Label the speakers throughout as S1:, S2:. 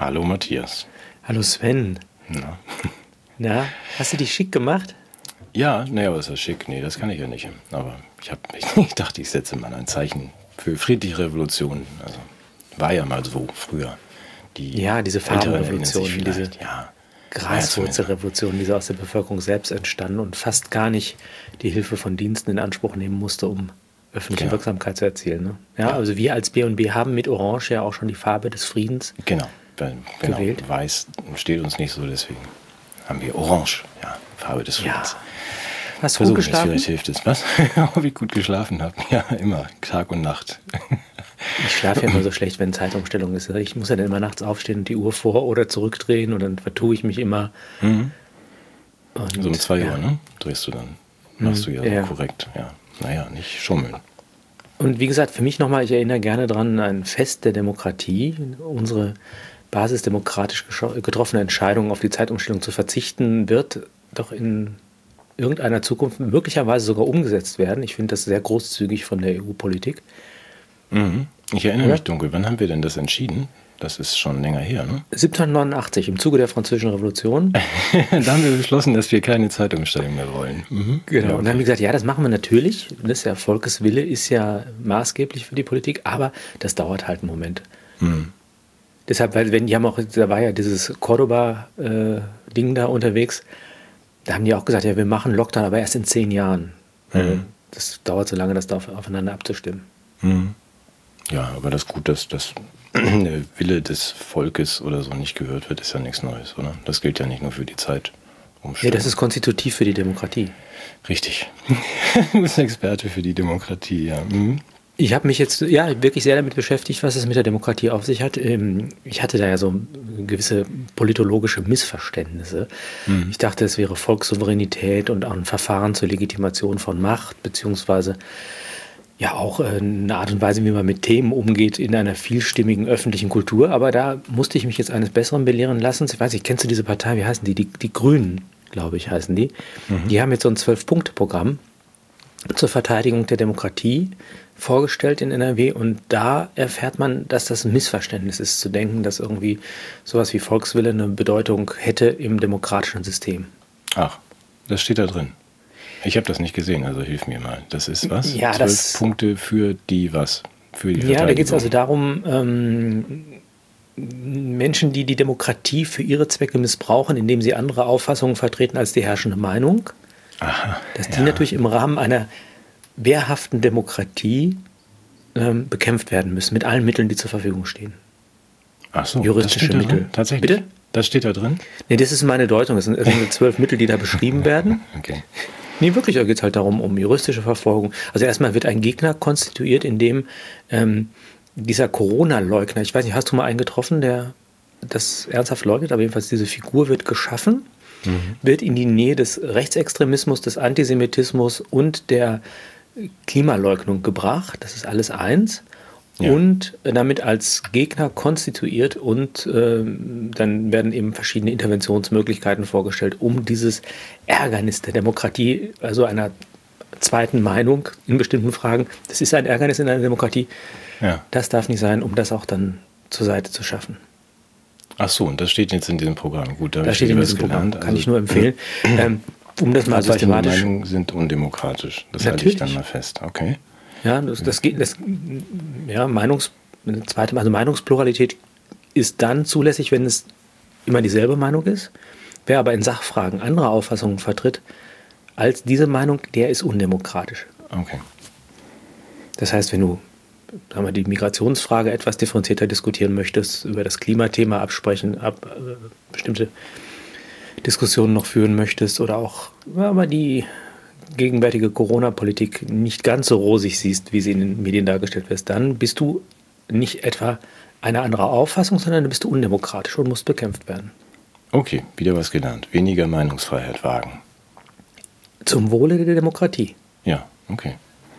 S1: Hallo Matthias.
S2: Hallo Sven. Na, hast du dich schick gemacht?
S1: Ja, aber ist das schick? Nee, das kann ich ja nicht. Aber ich dachte, ich setze mal ein Zeichen für friedliche Revolution. Also war ja mal so früher.
S2: Diese Farbenrevolution, diese
S1: ja,
S2: Graswurzelrevolution, die so aus der Bevölkerung selbst entstanden und fast gar nicht die Hilfe von Diensten in Anspruch nehmen musste, um öffentliche Wirksamkeit zu erzielen. Ne? Ja, also wir als B&B haben mit Orange ja auch schon die Farbe des Friedens gewählt.
S1: Weiß steht uns nicht so, deswegen haben wir Orange, Farbe des Friedens.
S2: Ja. Hast du gut geschlafen?
S1: Vielleicht hilft es. Was? Ob ich gut geschlafen habe? Ja, immer. Tag und Nacht.
S2: Ich schlafe ja immer so schlecht, wenn Zeitumstellung ist. Ich muss ja dann immer nachts aufstehen und die Uhr vor- oder zurückdrehen und dann vertue ich mich immer.
S1: Mhm. Und, so um 2 Uhr, ne? Drehst du dann. Machst du ja so korrekt. Ja. Naja, nicht schummeln.
S2: Und wie gesagt, für mich nochmal, ich erinnere gerne dran, ein Fest der Demokratie, unsere basisdemokratisch getroffene Entscheidung, auf die Zeitumstellung zu verzichten, wird doch in irgendeiner Zukunft möglicherweise sogar umgesetzt werden. Ich finde das sehr großzügig von der EU-Politik.
S1: Mhm. Ich erinnere mich dunkel. Wann haben wir denn das entschieden? Das ist schon länger her, ne?
S2: 1789, im Zuge der Französischen Revolution.
S1: Da haben wir beschlossen, dass wir keine Zeitumstellung mehr wollen.
S2: Mhm. Genau. Ja, okay. Und dann haben wir gesagt, das machen wir natürlich. Der Volkeswille ist ja maßgeblich für die Politik, aber das dauert halt einen Moment. Mhm. Deshalb, da war ja dieses Cordoba-Ding da unterwegs, da haben die auch gesagt, wir machen Lockdown, aber erst in 10 Jahren. Mhm. Das dauert so lange, das da aufeinander abzustimmen.
S1: Mhm. Ja, aber das gut, dass der Wille des Volkes oder so nicht gehört wird, ist ja nichts Neues, oder? Das gilt ja nicht nur für die Zeitumstellung.
S2: Ja, das ist konstitutiv für die Demokratie.
S1: Richtig. Du bist Experte für die Demokratie, ja. Mhm.
S2: Ich habe mich jetzt wirklich sehr damit beschäftigt, was es mit der Demokratie auf sich hat. Ich hatte da ja so gewisse politologische Missverständnisse. Mhm. Ich dachte, es wäre Volkssouveränität und auch ein Verfahren zur Legitimation von Macht, beziehungsweise auch eine Art und Weise, wie man mit Themen umgeht in einer vielstimmigen öffentlichen Kultur. Aber da musste ich mich jetzt eines Besseren belehren lassen. Ich weiß nicht, kennst du diese Partei? Wie heißen die? Die Grünen, glaube ich, heißen die. Mhm. Die haben jetzt so ein 12-Punkte-Programm zur Verteidigung der Demokratie vorgestellt in NRW. Und da erfährt man, dass das ein Missverständnis ist, zu denken, dass irgendwie sowas wie Volkswille eine Bedeutung hätte im demokratischen System.
S1: Ach, das steht da drin. Ich habe das nicht gesehen, also hilf mir mal. Das ist was?
S2: Ja,
S1: 12 Punkte für die was? Für die Verteidigung.
S2: Ja, da geht es also darum, Menschen, die die Demokratie für ihre Zwecke missbrauchen, indem sie andere Auffassungen vertreten als die herrschende Meinung, dass die natürlich im Rahmen einer wehrhaften Demokratie bekämpft werden müssen, mit allen Mitteln, die zur Verfügung stehen.
S1: Ach so,
S2: juristische Mittel.
S1: Tatsächlich? Bitte? Das steht da drin?
S2: Nee, das ist meine Deutung. Das sind 12 Mittel, die da beschrieben werden.
S1: Okay.
S2: Nee, wirklich, da geht es halt darum, um juristische Verfolgung. Also erstmal wird ein Gegner konstituiert, in dem dieser Corona-Leugner, ich weiß nicht, hast du mal einen getroffen, der das ernsthaft leugnet, aber jedenfalls diese Figur wird geschaffen, wird in die Nähe des Rechtsextremismus, des Antisemitismus und der Klimaleugnung gebracht. Das ist alles eins. Ja. Und damit als Gegner konstituiert und dann werden eben verschiedene Interventionsmöglichkeiten vorgestellt, um dieses Ärgernis der Demokratie, also einer zweiten Meinung in bestimmten Fragen, das ist ein Ärgernis in einer Demokratie, das darf nicht sein, um das auch dann zur Seite zu schaffen.
S1: Ach so, und das steht jetzt in diesem Programm. Gut,
S2: da steht in diesem Programm, kann ich nur empfehlen. Um das mal systematisch...
S1: Meinungen sind undemokratisch, das halte ich dann mal fest, okay.
S2: Ja, Meinungspluralität ist dann zulässig, wenn es immer dieselbe Meinung ist. Wer aber in Sachfragen andere Auffassungen vertritt als diese Meinung, der ist undemokratisch.
S1: Okay.
S2: Das heißt, wenn du die Migrationsfrage etwas differenzierter diskutieren möchtest, über das Klimathema bestimmte Diskussionen noch führen möchtest oder auch die gegenwärtige Corona-Politik nicht ganz so rosig siehst, wie sie in den Medien dargestellt wird, dann bist du nicht etwa eine andere Auffassung, sondern dann bist du undemokratisch und musst bekämpft werden.
S1: Okay, wieder was gelernt. Weniger Meinungsfreiheit wagen.
S2: Zum Wohle der Demokratie.
S1: Ja, okay.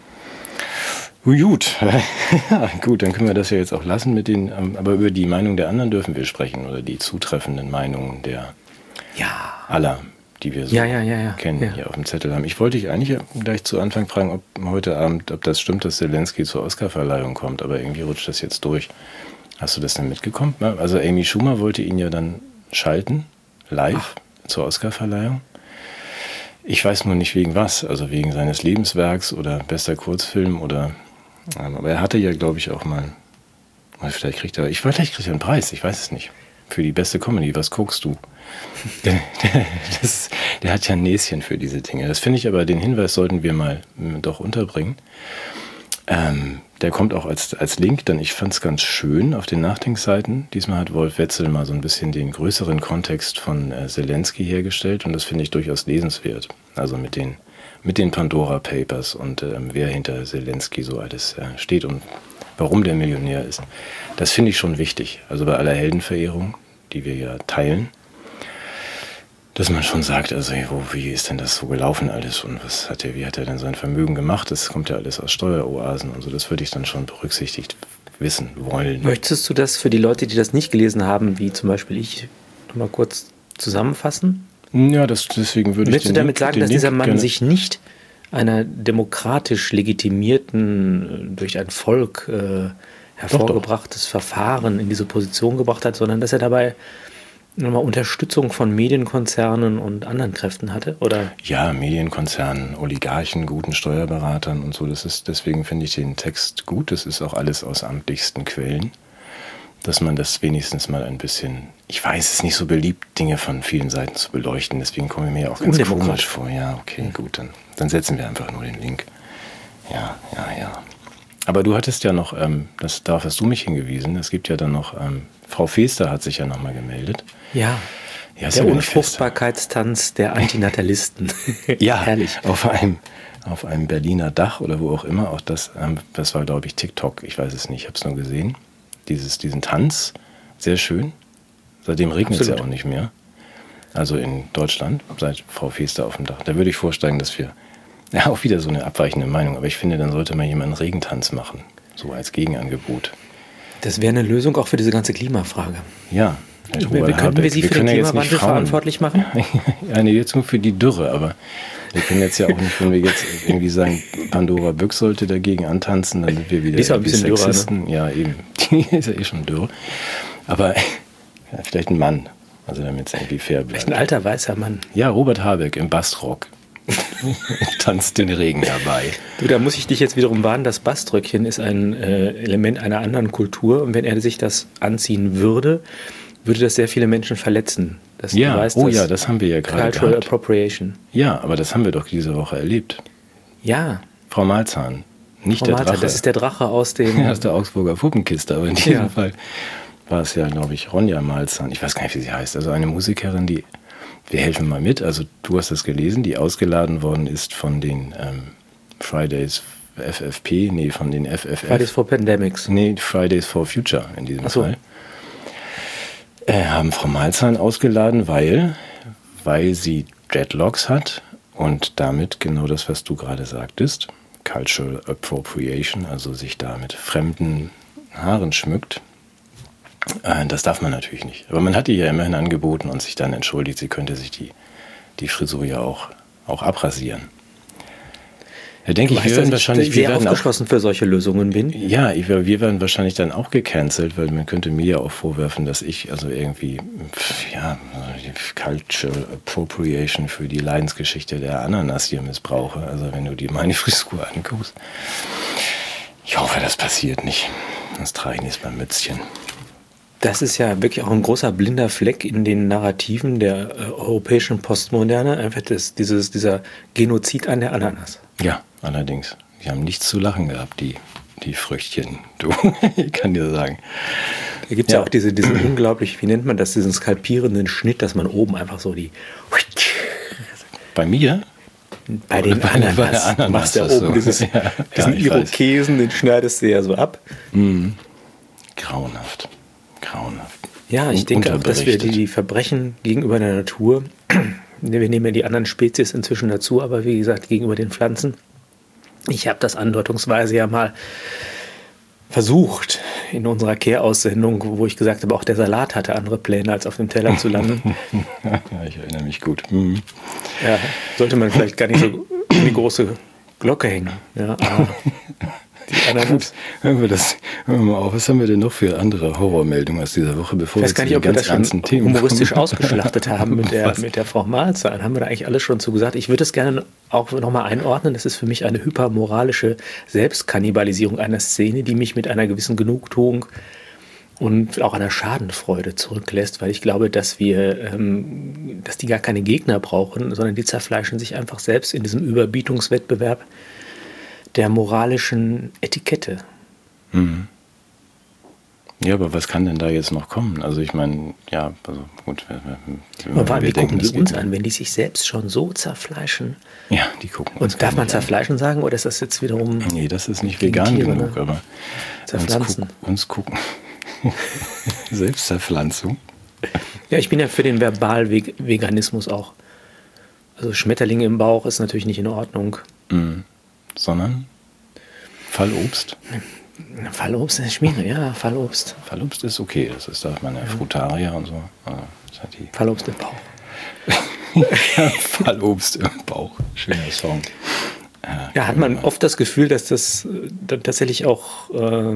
S1: Gut. Gut, dann können wir das ja jetzt auch lassen aber über die Meinung der anderen dürfen wir sprechen oder die zutreffenden Meinungen der aller, die wir so kennen, hier auf dem Zettel haben. Ich wollte dich eigentlich gleich zu Anfang fragen, ob heute Abend, ob das stimmt, dass Zelensky zur Oscarverleihung kommt, aber irgendwie rutscht das jetzt durch. Hast du das denn mitgekommen? Also Amy Schumer wollte ihn ja dann schalten, live zur Oscarverleihung. Ich weiß nur nicht wegen was, also wegen seines Lebenswerks oder bester Kurzfilm oder, aber er hatte ja, glaube ich, auch mal, vielleicht kriegt er einen Preis, ich weiß es nicht, für die beste Comedy. Was guckst du? Der hat ja ein Näschen für diese Dinge. Das finde ich aber, den Hinweis sollten wir mal doch unterbringen. Der kommt auch als Link, denn ich fand es ganz schön auf den Nachdenkseiten. Diesmal hat Wolf Wetzel mal so ein bisschen den größeren Kontext von Zelensky hergestellt und das finde ich durchaus lesenswert. Also mit den Pandora Papers und wer hinter Zelensky so alles steht und warum der Millionär ist. Das finde ich schon wichtig. Also bei aller Heldenverehrung, die wir ja teilen, dass man schon sagt, also wie ist denn das so gelaufen alles und wie hat er denn sein Vermögen gemacht? Das kommt ja alles aus Steueroasen und so, das würde ich dann schon berücksichtigt wissen wollen.
S2: Möchtest du das für die Leute, die das nicht gelesen haben, wie zum Beispiel ich, nochmal kurz zusammenfassen?
S1: Ja, deswegen würde ich
S2: Möchtest du damit sagen, dass dieser Mann sich nicht einer demokratisch legitimierten, durch ein Volk hervorgebrachtes Verfahren in diese Position gebracht hat, sondern dass er dabei nochmal Unterstützung von Medienkonzernen und anderen Kräften hatte, oder?
S1: Ja, Medienkonzernen, Oligarchen, guten Steuerberatern und so. Deswegen finde ich den Text gut. Das ist auch alles aus amtlichsten Quellen. Dass man das wenigstens mal ein bisschen, ich weiß, es ist nicht so beliebt, Dinge von vielen Seiten zu beleuchten. Deswegen komme ich mir auch ganz komisch vor. Ja, okay, gut, dann setzen wir einfach nur den Link. Ja. Aber du hattest ja noch, darauf hast du mich hingewiesen, es gibt ja dann noch, Frau Feester hat sich ja nochmal gemeldet.
S2: Ja, der Unfruchtbarkeitstanz der Antinatalisten.
S1: Ja, herrlich. Auf einem Berliner Dach oder wo auch immer, auch das war, glaube ich, TikTok, ich weiß es nicht, ich habe es nur gesehen. Diesen Tanz, sehr schön. Seitdem regnet es ja auch nicht mehr. Also in Deutschland, seit Frau Feester auf dem Dach. Da würde ich vorschlagen, dass wir, ja, auch wieder so eine abweichende Meinung, aber ich finde, dann sollte mal jemand einen Regentanz machen, so als Gegenangebot.
S2: Das wäre eine Lösung auch für diese ganze Klimafrage.
S1: Ja.
S2: Könnten wir sie für den Klimawandel verantwortlich machen?
S1: Ja, nee, jetzt nur für die Dürre, aber wir können jetzt ja auch nicht, wenn wir jetzt irgendwie sagen, Pandora Bück sollte dagegen antanzen, dann sind wir wieder
S2: die ist ein bisschen Sexisten.
S1: Dürre, ne? Ja, eben. Die ist ja schon dürre. Aber vielleicht ein Mann, also damit es irgendwie fair bleibt.
S2: Vielleicht ein alter, weißer Mann.
S1: Ja, Robert Habeck im Bastrock. Tanzt den Regen herbei.
S2: Du, da muss ich dich jetzt wiederum warnen, das Baströckchen ist ein Element einer anderen Kultur und wenn er sich das anziehen würde das sehr viele Menschen verletzen. Das
S1: haben wir ja gerade
S2: Cultural gehabt. Appropriation.
S1: Ja, aber das haben wir doch diese Woche erlebt.
S2: Ja.
S1: Frau Malzahn, nicht der Drache.
S2: Das ist der Drache aus dem...
S1: aus der Augsburger Puppenkiste, aber in diesem Fall war es ja, glaube ich, Ronja Malzahn. Ich weiß gar nicht, wie sie heißt. Also eine Musikerin, wir helfen mal mit. Also du hast das gelesen, die ausgeladen worden ist von den Fridays FFP, von den FFF.
S2: Fridays for Pandemics.
S1: Nee, Fridays for Future in diesem Fall. Haben Frau Malzahn ausgeladen, weil sie Dreadlocks hat und damit genau das, was du gerade sagtest, Cultural Appropriation, also sich da mit fremden Haaren schmückt. Das darf man natürlich nicht. Aber man hat ihr ja immerhin angeboten und sich dann entschuldigt, sie könnte sich die Frisur ja auch abrasieren. Da denke ich, wir werden wahrscheinlich
S2: sehr aufgeschlossen für solche Lösungen bin.
S1: Ja, wir werden wahrscheinlich dann auch gecancelt, weil man könnte mir ja auch vorwerfen, dass ich also irgendwie die Cultural Appropriation für die Leidensgeschichte der Ananas hier missbrauche. Also wenn du dir meine Frisur anguckst. Ich hoffe, das passiert nicht. Das trage ich nicht beim Mützchen.
S2: Das ist ja wirklich auch ein großer blinder Fleck in den Narrativen der europäischen Postmoderne. Einfach dieser Genozid an der Ananas.
S1: Ja, allerdings. Die haben nichts zu lachen gehabt, die Früchtchen. Du, ich kann dir sagen.
S2: Da gibt es ja auch diesen unglaublich, wie nennt man das, diesen skalpierenden Schnitt, dass man oben einfach so die...
S1: Bei mir?
S2: Bei den Ananas. Du machst ja oben diesen Irokesen, den schneidest du ja so ab.
S1: Mhm. Grauenhaft.
S2: Ja, ich denke auch, dass wir die Verbrechen gegenüber der Natur, wir nehmen ja die anderen Spezies inzwischen dazu, aber wie gesagt, gegenüber den Pflanzen. Ich habe das andeutungsweise ja mal versucht in unserer Care-Aussendung, wo ich gesagt habe, auch der Salat hatte andere Pläne, als auf dem Teller zu landen.
S1: Ja, ich erinnere mich gut. Mhm.
S2: Ja, sollte man vielleicht gar nicht so in die große Glocke hängen. Ja, Die Ananas.
S1: Hören wir mal auf. Was haben wir denn noch für andere Horrormeldungen aus dieser Woche, bevor
S2: wir zu den ganz ernsten Themen humoristisch ausgeschlachtet haben mit der Frau Mahlzeit? Haben wir da eigentlich alles schon zu gesagt? Ich würde es gerne auch nochmal einordnen. Das ist für mich eine hypermoralische Selbstkannibalisierung einer Szene, die mich mit einer gewissen Genugtuung und auch einer Schadenfreude zurücklässt, weil ich glaube, dass die gar keine Gegner brauchen, sondern die zerfleischen sich einfach selbst in diesem Überbietungswettbewerb der moralischen Etikette.
S1: Mhm. Ja, aber was kann denn da jetzt noch kommen? Also ich meine, ja, also gut.
S2: Wie gucken die uns an, wenn die sich selbst schon so zerfleischen?
S1: Ja, die gucken uns.
S2: Und darf man zerfleischen sagen, oder ist das jetzt wiederum...
S1: Nee, das ist nicht vegan Tiere, genug, aber
S2: zerpflanzen.
S1: Uns gucken. Selbstzerpflanzung.
S2: Ja, ich bin ja für den Verbalveganismus auch. Also Schmetterlinge im Bauch ist natürlich nicht in Ordnung.
S1: Mhm. Sondern Fallobst?
S2: Fallobst ist schwierig, ja, Fallobst.
S1: Fallobst ist okay, das darf man ja, Frutarier und so. Also,
S2: Fallobst im Bauch.
S1: Fallobst im Bauch, schöner Song.
S2: Ja, hat man oft das Gefühl, dass das tatsächlich auch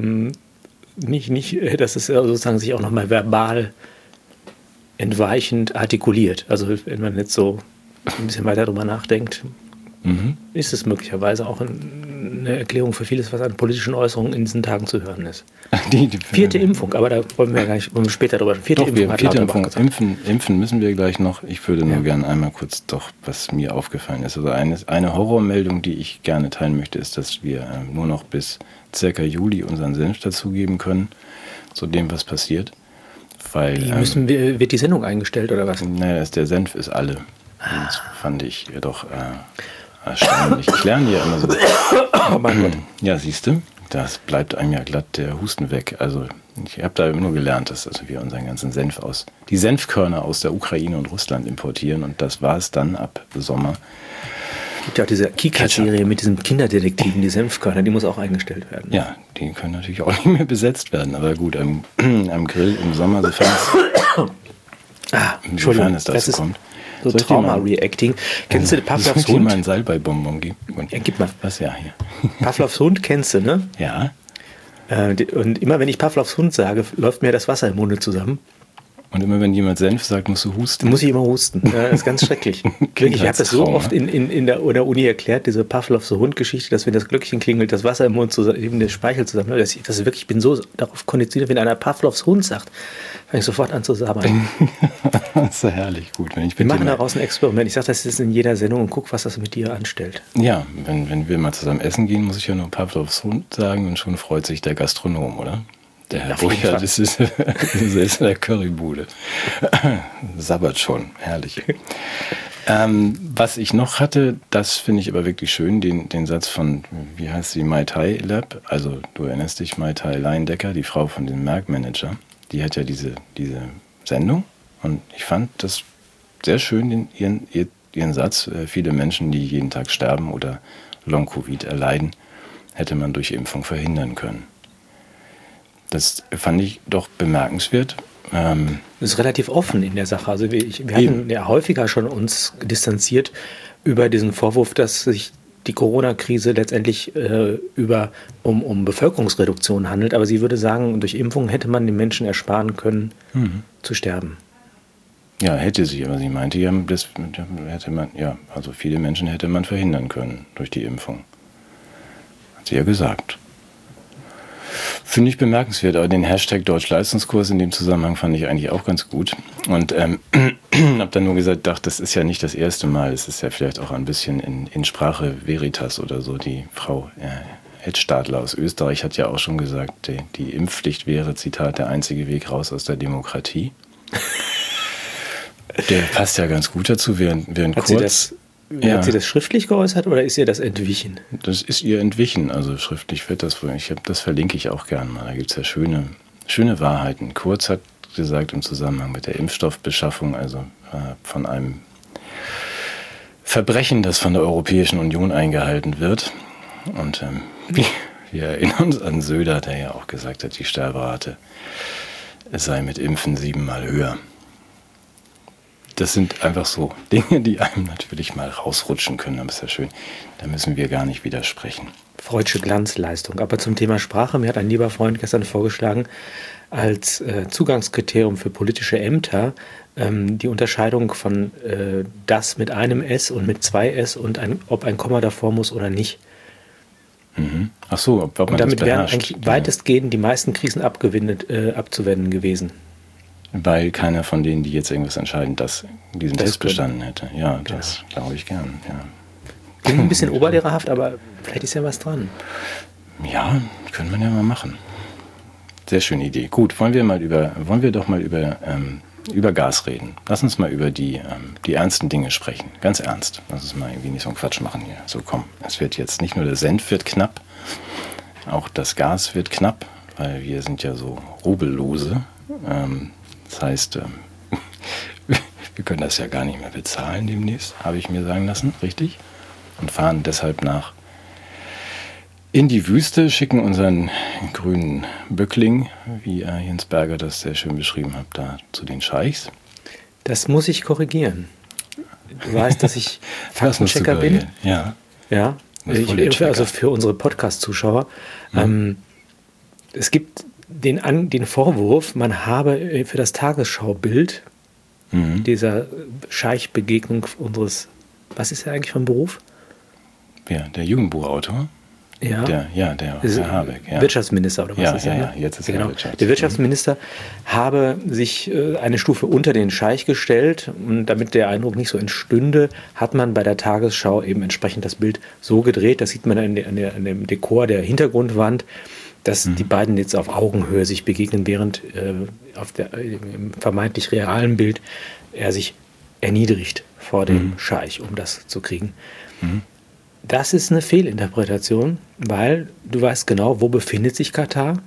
S2: dass es sozusagen sich auch nochmal verbal entweichend artikuliert. Also wenn man jetzt so ein bisschen weiter drüber nachdenkt, ist es möglicherweise auch eine Erklärung für vieles, was an politischen Äußerungen in diesen Tagen zu hören ist. Vierte Impfung, aber da wollen wir später drüber
S1: sprechen. Impfen müssen wir gleich noch. Ich würde nur gerne einmal kurz was mir aufgefallen ist. Also eine Horrormeldung, die ich gerne teilen möchte, ist, dass wir nur noch bis circa Juli unseren Senf dazugeben können, zu dem, was passiert. Weil,
S2: wird die Sendung eingestellt oder was?
S1: Naja, der Senf ist alle. Das fand ich doch erstaunlich. Ich lerne ja immer so.
S2: Oh mein Gott.
S1: Ja, siehst du, das bleibt einem ja glatt der Husten weg. Also ich habe da nur gelernt, dass wir unseren ganzen Senf die Senfkörner aus der Ukraine und Russland importieren, und das war es dann ab Sommer.
S2: Es gibt ja auch diese Kika-Serie mit diesen Kinderdetektiven, die Senfkörner, die muss auch eingestellt werden.
S1: Ja, die können natürlich auch nicht mehr besetzt werden, aber gut, am Grill im Sommer, sofern es dazu kommt.
S2: So Trauma-Reacting. Kennst du Pavlovs Hund?
S1: Soll ich dir mal einen Salbei-Bonbon geben?
S2: Ja, gib mal.
S1: Was, ja, hier.
S2: Pavlovs Hund kennst du, ne?
S1: Ja.
S2: Und immer wenn ich Pavlovs Hund sage, läuft mir das Wasser im Munde zusammen.
S1: Und immer wenn jemand Senf sagt, musst du husten?
S2: Muss ich immer husten. Das ist ganz schrecklich. Ich habe das so oft in der Uni erklärt, diese Pavlovs Hund-Geschichte, dass wenn das Glöckchen klingelt, das Wasser im Mund zusammen, eben der Speichel zusammen. Das ist wirklich, ich bin so darauf konditioniert, wenn einer Pavlovs Hund sagt, fange ich sofort an zu sabbern.
S1: Das ist ja herrlich, gut.
S2: Wir machen daraus ein Experiment. Ich sage das jetzt in jeder Sendung und guck, was das mit dir anstellt.
S1: Ja, wenn wir mal zusammen essen gehen, muss ich ja nur Pavlovs Hund sagen, und schon freut sich der Gastronom, oder? Der Herr Burchard, das ist selbst in der Currybude. Sabbert schon, herrlich. Was ich noch hatte, das finde ich aber wirklich schön, den Satz von, wie heißt sie, Mai Tai Lab, also du erinnerst dich, Mai Tai Leindecker, die Frau von dem Merckmanager, die hat ja diese Sendung, und ich fand das sehr schön, ihren Satz, viele Menschen, die jeden Tag sterben oder Long-Covid erleiden, hätte man durch Impfung verhindern können. Das fand ich doch bemerkenswert.
S2: Das ist relativ offen in der Sache. Also wir hatten ja häufiger schon uns distanziert über diesen Vorwurf, dass sich die Corona-Krise letztendlich um Bevölkerungsreduktion handelt. Aber sie würde sagen, durch Impfung hätte man den Menschen ersparen können, zu sterben.
S1: Ja, hätte sie, aber sie meinte ja, also viele Menschen hätte man verhindern können durch die Impfung. Hat sie ja gesagt. Finde ich bemerkenswert, aber den Hashtag Deutschleistungskurs in dem Zusammenhang fand ich eigentlich auch ganz gut. Und habe dann nur gesagt, das ist ja nicht das erste Mal, es ist ja vielleicht auch ein bisschen in Sprache Veritas oder so. Die Frau Edstadler aus Österreich hat ja auch schon gesagt, die Impfpflicht wäre, Zitat, der einzige Weg raus aus der Demokratie. Der passt ja ganz gut dazu, während Kurz...
S2: Hat sie das schriftlich geäußert oder ist ihr das entwichen?
S1: Das ist ihr entwichen, also schriftlich wird das wohl. Das verlinke ich auch gerne mal. Da gibt es ja schöne Wahrheiten. Kurz hat gesagt im Zusammenhang mit der Impfstoffbeschaffung, also von einem Verbrechen, das von der Europäischen Union eingehalten wird. Und wir erinnern uns an Söder, der ja auch gesagt hat, die Sterberate sei mit Impfen 7-mal höher. das sind einfach so Dinge, die einem natürlich mal rausrutschen können. Aber ist ja schön, da müssen wir gar nicht widersprechen.
S2: Freudsche Glanzleistung. Aber zum Thema Sprache, mir hat ein lieber Freund gestern vorgeschlagen, als Zugangskriterium für politische Ämter die Unterscheidung von das mit einem S und mit zwei S und ob ein Komma davor muss oder nicht.
S1: Mhm. Ach so, ob man
S2: und damit
S1: das
S2: wären eigentlich weitestgehend die meisten Krisen abzuwenden gewesen.
S1: Weil keiner von denen, die jetzt irgendwas entscheiden, diesen Test bestanden hätte. Ja, genau. Das glaube ich gern. Ja.
S2: Klingt ein bisschen oberlehrerhaft, aber vielleicht ist ja was dran.
S1: Ja, können wir ja mal machen. Sehr schöne Idee. Gut, wollen wir doch mal über Gas reden. Lass uns mal über die ernsten Dinge sprechen. Ganz ernst. Lass uns mal irgendwie nicht so einen Quatsch machen hier. So, komm. Es wird jetzt nicht nur der Senf wird knapp, auch das Gas wird knapp, weil wir sind ja so Rubellose. Das heißt, wir können das ja gar nicht mehr bezahlen demnächst, habe ich mir sagen lassen, richtig? Und fahren deshalb in die Wüste, schicken unseren grünen Böckling, wie Jens Berger das sehr schön beschrieben hat, da zu den Scheichs.
S2: Das muss ich korrigieren. Du weißt, dass ich Faktenchecker bin.
S1: Ja.
S2: Ja. Also für unsere Podcast-Zuschauer. Es gibt den Vorwurf, man habe für das Tagesschaubild dieser Scheich-Begegnung was ist er eigentlich vom Beruf?
S1: Ja, der Jugendbuchautor.
S2: Ja.
S1: Der Herr Habeck. Ja.
S2: Wirtschaftsminister oder was ist er?
S1: Ja, jetzt ist er
S2: genau. Der Wirtschaftsminister habe sich eine Stufe unter den Scheich gestellt und damit der Eindruck nicht so entstünde, hat man bei der Tagesschau eben entsprechend das Bild so gedreht, das sieht man an dem Dekor der Hintergrundwand, dass die beiden jetzt auf Augenhöhe sich begegnen, während im vermeintlich realen Bild er sich erniedrigt vor dem Scheich, um das zu kriegen. Das ist eine Fehlinterpretation, weil du weißt genau, wo befindet sich Katar?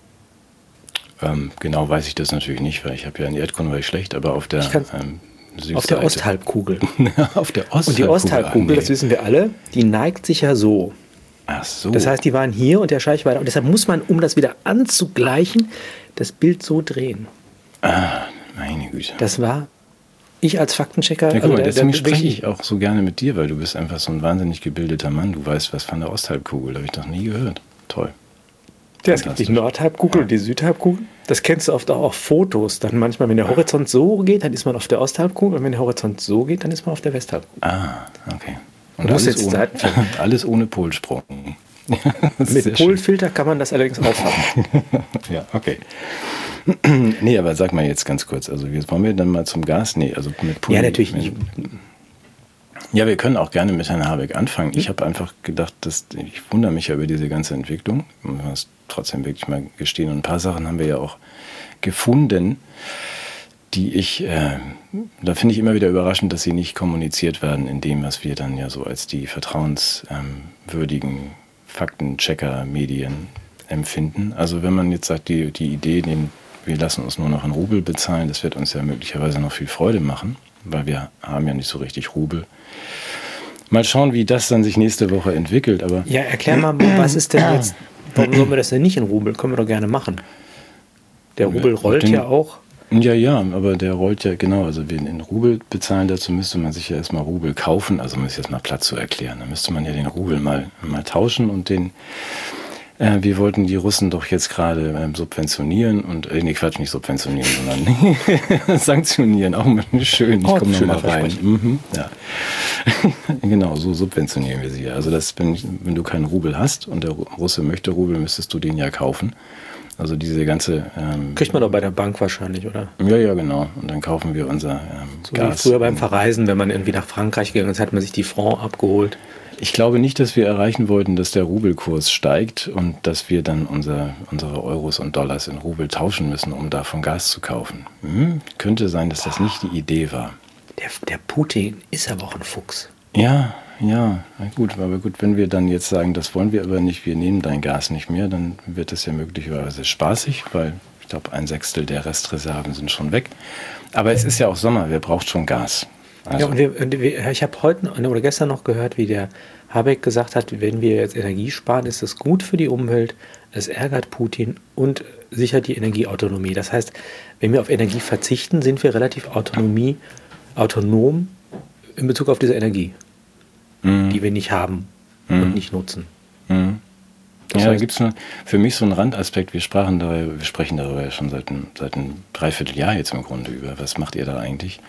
S1: Genau weiß ich das natürlich nicht, weil ich habe ja in Erdkunde schlecht, aber auf der Südseite.
S2: Auf der Osthalbkugel.
S1: Auf der Osthalbkugel.
S2: Und die Osthalbkugel, das wissen wir alle, die neigt sich ja so.
S1: Ach so.
S2: Das heißt, die waren hier und der Scheich war da. Und deshalb muss man, um das wieder anzugleichen, das Bild so drehen.
S1: Ah, meine Güte.
S2: Das war ich als Faktenchecker.
S1: Ja, guck mal, deswegen spreche ich auch so gerne mit dir, weil du bist einfach so ein wahnsinnig gebildeter Mann. Du weißt was von der Osthalbkugel, da habe ich noch nie gehört. Toll.
S2: Ja, es gibt die Nordhalbkugel und die Südhalbkugel. Das kennst du oft auch auf Fotos. Dann manchmal, wenn der Horizont so geht, dann ist man auf der Osthalbkugel. Und wenn der Horizont so geht, dann ist man auf der Westhalbkugel.
S1: Ah, okay.
S2: Und
S1: alles ohne Polsprung.
S2: Mit Polfilter kann man das allerdings auffangen.
S1: Ja, okay. Nee, aber sag mal jetzt ganz kurz, also wollen wir dann mal zum Gas? Nee, also mit Pol.
S2: Ja, natürlich nicht.
S1: Ja, wir können auch gerne mit Herrn Habeck anfangen. Ich habe einfach gedacht, ich wundere mich ja über diese ganze Entwicklung. Man muss trotzdem wirklich mal gestehen. Und ein paar Sachen haben wir ja auch gefunden, da finde ich immer wieder überraschend, dass sie nicht kommuniziert werden in dem, was wir dann ja so als die vertrauenswürdigen Faktenchecker-Medien empfinden. Also wenn man jetzt sagt, die Idee, wir lassen uns nur noch in Rubel bezahlen, das wird uns ja möglicherweise noch viel Freude machen, weil wir haben ja nicht so richtig Rubel. Mal schauen, wie das dann sich nächste Woche entwickelt. Aber
S2: ja, erklär mal, was ist denn jetzt, warum sollen wir das denn nicht in Rubel? Können wir doch gerne machen. Der Rubel rollt ja auch.
S1: Ja, aber der rollt ja, genau, also wir in Rubel bezahlen, dazu müsste man sich ja erstmal Rubel kaufen, also um es jetzt mal platt zu erklären, da müsste man ja den Rubel mal tauschen und wir wollten die Russen doch jetzt gerade subventionieren und, nicht subventionieren, sondern sanktionieren, auch mal schön, ich komme nochmal rein. Ja. Genau, so subventionieren wir sie ja. Also wenn du keinen Rubel hast und der Russe möchte Rubel, müsstest du den ja kaufen. Also diese ganze...
S2: Kriegt man doch bei der Bank wahrscheinlich, oder?
S1: Ja, genau. Und dann kaufen wir unser
S2: so Gas. Wie früher beim Verreisen, wenn man irgendwie nach Frankreich gegangen ist, hat man sich die Franc abgeholt.
S1: Ich glaube nicht, dass wir erreichen wollten, dass der Rubelkurs steigt und dass wir dann unsere Euros und Dollars in Rubel tauschen müssen, um davon Gas zu kaufen. Könnte sein, dass das nicht die Idee war.
S2: Der Putin ist aber auch ein Fuchs.
S1: Ja, aber gut, wenn wir dann jetzt sagen, das wollen wir aber nicht, wir nehmen dein Gas nicht mehr, dann wird es ja möglicherweise spaßig, weil ich glaube, 1/6 der Restreserven sind schon weg. Aber es ist ja auch Sommer, wer braucht schon Gas? Also.
S2: Ja, und ich habe heute oder gestern noch gehört, wie der Habeck gesagt hat, wenn wir jetzt Energie sparen, ist das gut für die Umwelt, es ärgert Putin und sichert die Energieautonomie. Das heißt, wenn wir auf Energie verzichten, sind wir relativ autonom in Bezug auf diese Energie, die wir nicht haben und nicht nutzen.
S1: Das heißt, da gibt es für mich so einen Randaspekt. Wir sprechen darüber ja schon seit einem Dreivierteljahr jetzt im Grunde über. Was macht ihr da eigentlich?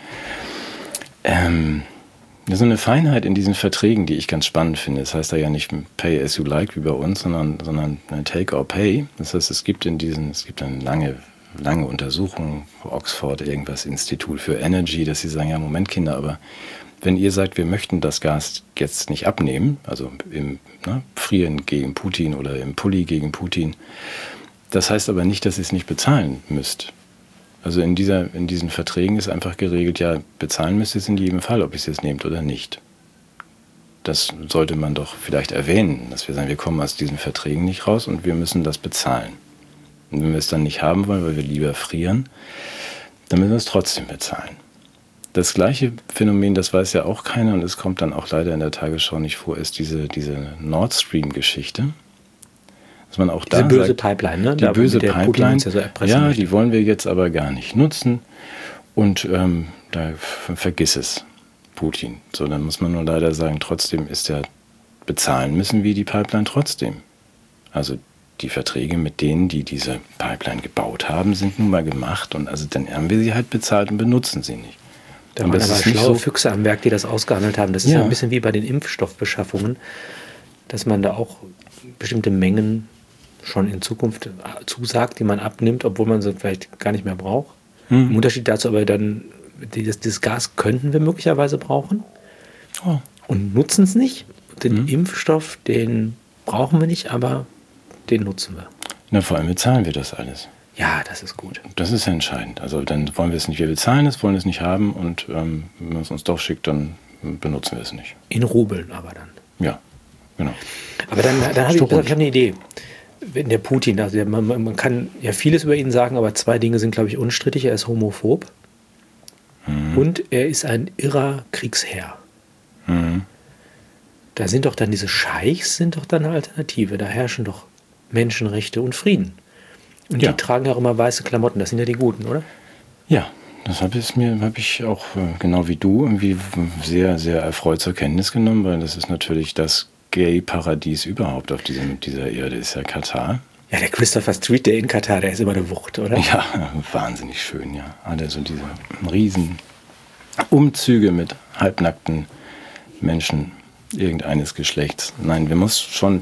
S1: So eine Feinheit in diesen Verträgen, die ich ganz spannend finde. Das heißt da ja nicht Pay as you like wie bei uns, sondern Take or Pay. Das heißt, es gibt eine lange Untersuchung, Oxford, irgendwas Institut für Energy, dass sie sagen, ja Moment Kinder, aber wenn ihr sagt, wir möchten das Gas jetzt nicht abnehmen, also im Frieren gegen Putin oder im Pulli gegen Putin, das heißt aber nicht, dass ihr es nicht bezahlen müsst. Also in diesen Verträgen ist einfach geregelt, ja, bezahlen müsst ihr es in jedem Fall, ob ihr es jetzt nehmt oder nicht. Das sollte man doch vielleicht erwähnen, dass wir sagen, wir kommen aus diesen Verträgen nicht raus und wir müssen das bezahlen. Und wenn wir es dann nicht haben wollen, weil wir lieber frieren, dann müssen wir es trotzdem bezahlen. Das gleiche Phänomen, das weiß ja auch keiner und es kommt dann auch leider in der Tagesschau nicht vor, ist diese Nord Stream-Geschichte. Dass man auch diese
S2: böse sagt, Pipeline, ne?
S1: Die böse Pipeline, ja, die wollen wir jetzt aber gar nicht nutzen und da vergiss es, Putin. So, dann muss man nur leider sagen, trotzdem ist ja, bezahlen müssen wir die Pipeline trotzdem. Also die Verträge mit denen, die diese Pipeline gebaut haben, sind nun mal gemacht und also dann haben wir sie halt bezahlt und benutzen sie nicht.
S2: Da waren aber schlaue Füchse am Werk, die das ausgehandelt haben. Das ist ja ein bisschen wie bei den Impfstoffbeschaffungen, dass man da auch bestimmte Mengen schon in Zukunft zusagt, die man abnimmt, obwohl man sie vielleicht gar nicht mehr braucht. Im Unterschied dazu aber dann, dieses Gas könnten wir möglicherweise brauchen und nutzen es nicht. Den Impfstoff, den brauchen wir nicht, aber den nutzen wir.
S1: Na, vor allem bezahlen wir das alles.
S2: Ja, das ist gut.
S1: Das ist ja entscheidend. Also dann wollen wir es nicht, wir bezahlen es, wollen es nicht haben und wenn man es uns doch schickt, dann benutzen wir es nicht.
S2: In Rubeln aber dann.
S1: Ja, genau.
S2: Aber dann habe ich eine Idee. Wenn der Putin, also man kann ja vieles über ihn sagen, aber zwei Dinge sind, glaube ich, unstrittig. Er ist homophob und er ist ein irrer Kriegsherr. Da sind doch dann diese Scheichs, sind doch dann eine Alternative. Da herrschen doch Menschenrechte und Frieden. Und die tragen ja auch immer weiße Klamotten. Das sind ja die Guten, oder?
S1: Ja, das habe ich auch, genau wie du, irgendwie sehr, sehr erfreut zur Kenntnis genommen, weil das ist natürlich das Gay-Paradies überhaupt auf dieser Erde, ist ja Katar.
S2: Ja, der Christopher Street, der in Katar, der ist immer eine Wucht, oder?
S1: Ja, wahnsinnig schön, ja. Alle so diese riesen Umzüge mit halbnackten Menschen irgendeines Geschlechts. Nein, wir müssen schon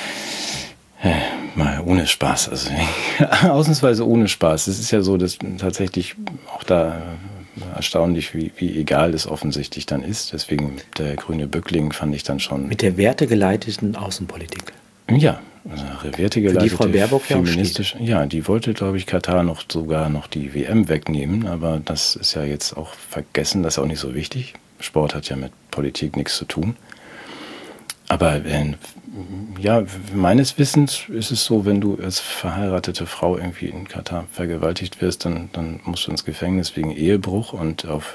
S1: mal ohne Spaß, also ausnahmsweise ohne Spaß. Es ist ja so, dass tatsächlich auch da erstaunlich, wie egal es offensichtlich dann ist. Deswegen der grüne Bückling fand ich dann schon...
S2: Mit der wertegeleiteten Außenpolitik.
S1: Ja, also wertegeleitete,
S2: die Frau Baerbock
S1: feministisch. Ja, die wollte, glaube ich, Katar sogar noch die WM wegnehmen, aber das ist ja jetzt auch vergessen, das ist auch nicht so wichtig. Sport hat ja mit Politik nichts zu tun. Aber ja, meines Wissens ist es so, wenn du als verheiratete Frau irgendwie in Katar vergewaltigt wirst, dann musst du ins Gefängnis wegen Ehebruch und auf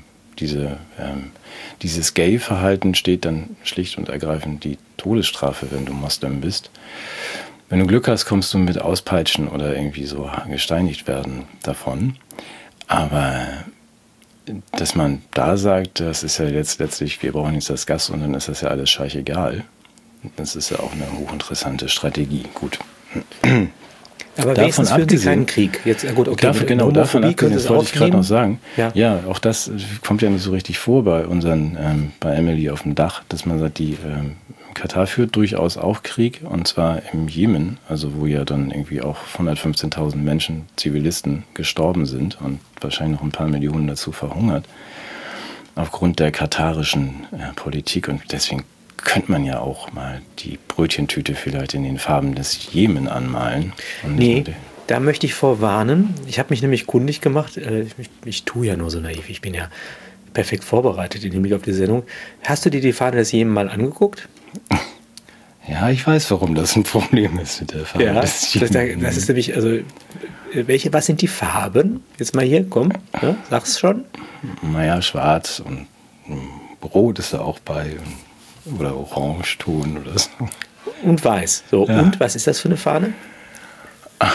S1: dieses Gay-Verhalten steht dann schlicht und ergreifend die Todesstrafe, wenn du Moslem bist. Wenn du Glück hast, kommst du mit Auspeitschen oder irgendwie so gesteinigt werden davon. Aber dass man da sagt, das ist ja jetzt letztlich, wir brauchen jetzt das Gas und dann ist das ja alles scheißegal. Das ist ja auch eine hochinteressante Strategie. Gut.
S2: Aber davon abgesehen keinen Krieg. Jetzt, gut, okay,
S1: davon abgesehen, das wollte ich gerade noch sagen. Ja, auch das kommt ja nicht so richtig vor bei bei Emily auf dem Dach, dass man sagt, die Katar führt durchaus auch Krieg, und zwar im Jemen, also wo ja dann irgendwie auch 115.000 Menschen, Zivilisten, gestorben sind und wahrscheinlich noch ein paar Millionen dazu verhungert, aufgrund der katarischen Politik. Und deswegen könnte man ja auch mal die Brötchentüte vielleicht in den Farben des Jemen anmalen.
S2: Nee, da möchte ich vorwarnen. Ich habe mich nämlich kundig gemacht. Ich tue ja nur so naiv. Ich bin ja perfekt vorbereitet im Hinblick auf die Sendung. Hast du dir die Fahne des Jemen mal angeguckt?
S1: Ja, ich weiß, warum das ein Problem ist mit der Fahne des Jemen.
S2: Das ist nämlich, also, was sind die Farben? Jetzt mal hier, komm, ja, sag's schon.
S1: Naja, schwarz und rot ist da auch bei. Oder Orangeton oder so.
S2: Und weiß. So, ja. Und was ist das für eine Fahne?
S1: Ach,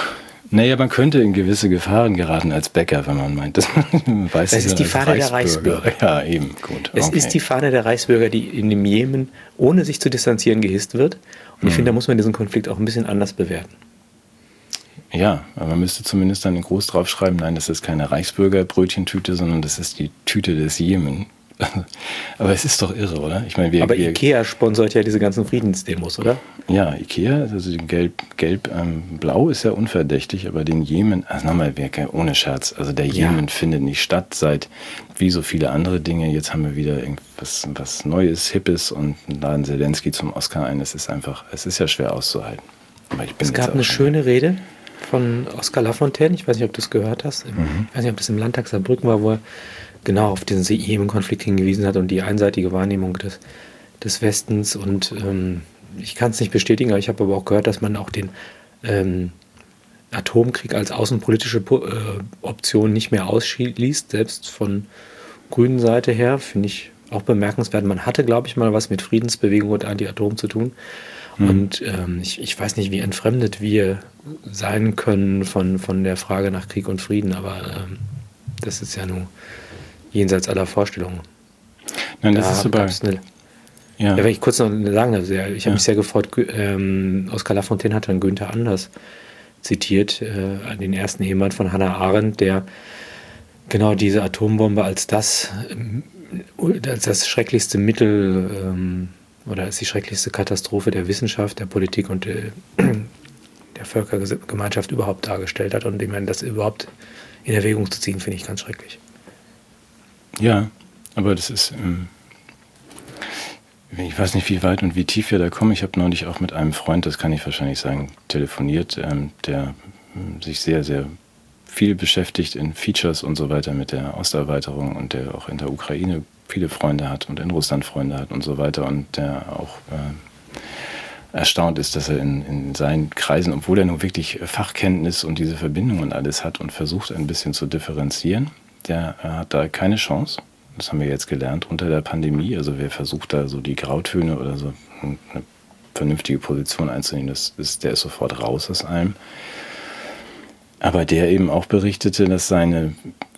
S1: Naja, man könnte in gewisse Gefahren geraten als Bäcker, wenn man meint, dass man weiß,
S2: es ist die Fahne der Reichsbürger.
S1: Ja, eben, gut.
S2: Es ist die Fahne der Reichsbürger, die in dem Jemen, ohne sich zu distanzieren, gehisst wird. Und ich finde, da muss man diesen Konflikt auch ein bisschen anders bewerten.
S1: Ja, aber man müsste zumindest dann groß draufschreiben, nein, das ist keine Reichsbürger-Brötchentüte, sondern das ist die Tüte des Jemen. Aber es ist doch irre, oder? Ich meine,
S2: aber Ikea sponsert ja diese ganzen Friedensdemos, oder?
S1: Ja, Ikea, also Gelb-Blau ist ja unverdächtig, aber den Jemen, also nochmal, ohne Scherz, also der Jemen findet nicht statt seit wie so viele andere Dinge. Jetzt haben wir wieder irgendwas was Neues, Hippes und laden Zelensky zum Oscar ein. Es ist ja schwer auszuhalten.
S2: Aber es gab eine schöne Rede von Oskar Lafontaine, ich weiß nicht, ob du es gehört hast, ich weiß nicht, ob das im Landtag Saarbrücken war, wo er genau auf diesen Jemen-Konflikt hingewiesen hat und die einseitige Wahrnehmung des Westens und ich kann es nicht bestätigen, aber ich habe aber auch gehört, dass man auch den Atomkrieg als außenpolitische Option nicht mehr ausschließt, selbst von grünen Seite her, finde ich auch bemerkenswert. Man hatte, glaube ich, mal was mit Friedensbewegung und Anti-Atom zu tun. Und ich weiß nicht, wie entfremdet wir sein können von der Frage nach Krieg und Frieden, aber das ist ja nun jenseits aller Vorstellungen.
S1: Nein, das ist super.
S2: Ja, wenn ich kurz noch sagen darf, ich habe mich sehr gefreut, Oskar Lafontaine hat dann Günther Anders zitiert, den ersten Ehemann von Hannah Arendt, der genau diese Atombombe als das schrecklichste Mittel oder als die schrecklichste Katastrophe der Wissenschaft, der Politik und der Völkergemeinschaft überhaupt dargestellt hat. Und ich meine, das überhaupt in Erwägung zu ziehen, finde ich ganz schrecklich.
S1: Ja, aber das ist, ich weiß nicht, wie weit und wie tief wir da kommen. Ich habe neulich auch mit einem Freund, das kann ich wahrscheinlich sagen, telefoniert, der sich sehr, sehr viel beschäftigt in Features und so weiter mit der Osterweiterung und der auch in der Ukraine viele Freunde hat und in Russland Freunde hat und so weiter und der auch erstaunt ist, dass er in seinen Kreisen, obwohl er nun wirklich Fachkenntnis und diese Verbindung und alles hat und versucht ein bisschen zu differenzieren, der hat da keine Chance. Das haben wir jetzt gelernt unter der Pandemie. Also wer versucht da so die Grautöne oder so eine vernünftige Position einzunehmen, der ist sofort raus aus allem. Aber der eben auch berichtete, dass seine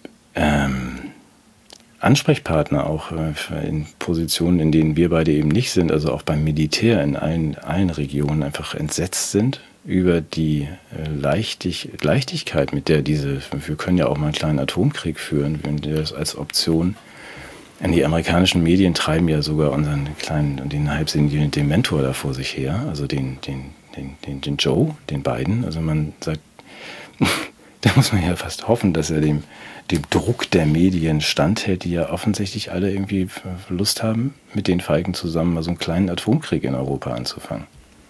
S1: Ansprechpartner auch in Positionen, in denen wir beide eben nicht sind, also auch beim Militär in allen Regionen einfach entsetzt sind über die Leichtigkeit, mit der wir können ja auch mal einen kleinen Atomkrieg führen, wenn das als Option. Die amerikanischen Medien treiben ja sogar unseren kleinen, den halbsenilen Dementor da vor sich her, also den Joe, den beiden. Also man sagt, da muss man ja fast hoffen, dass er dem Druck der Medien standhält, die ja offensichtlich alle irgendwie Lust haben, mit den Feigen zusammen mal so einen kleinen Atomkrieg in Europa anzufangen.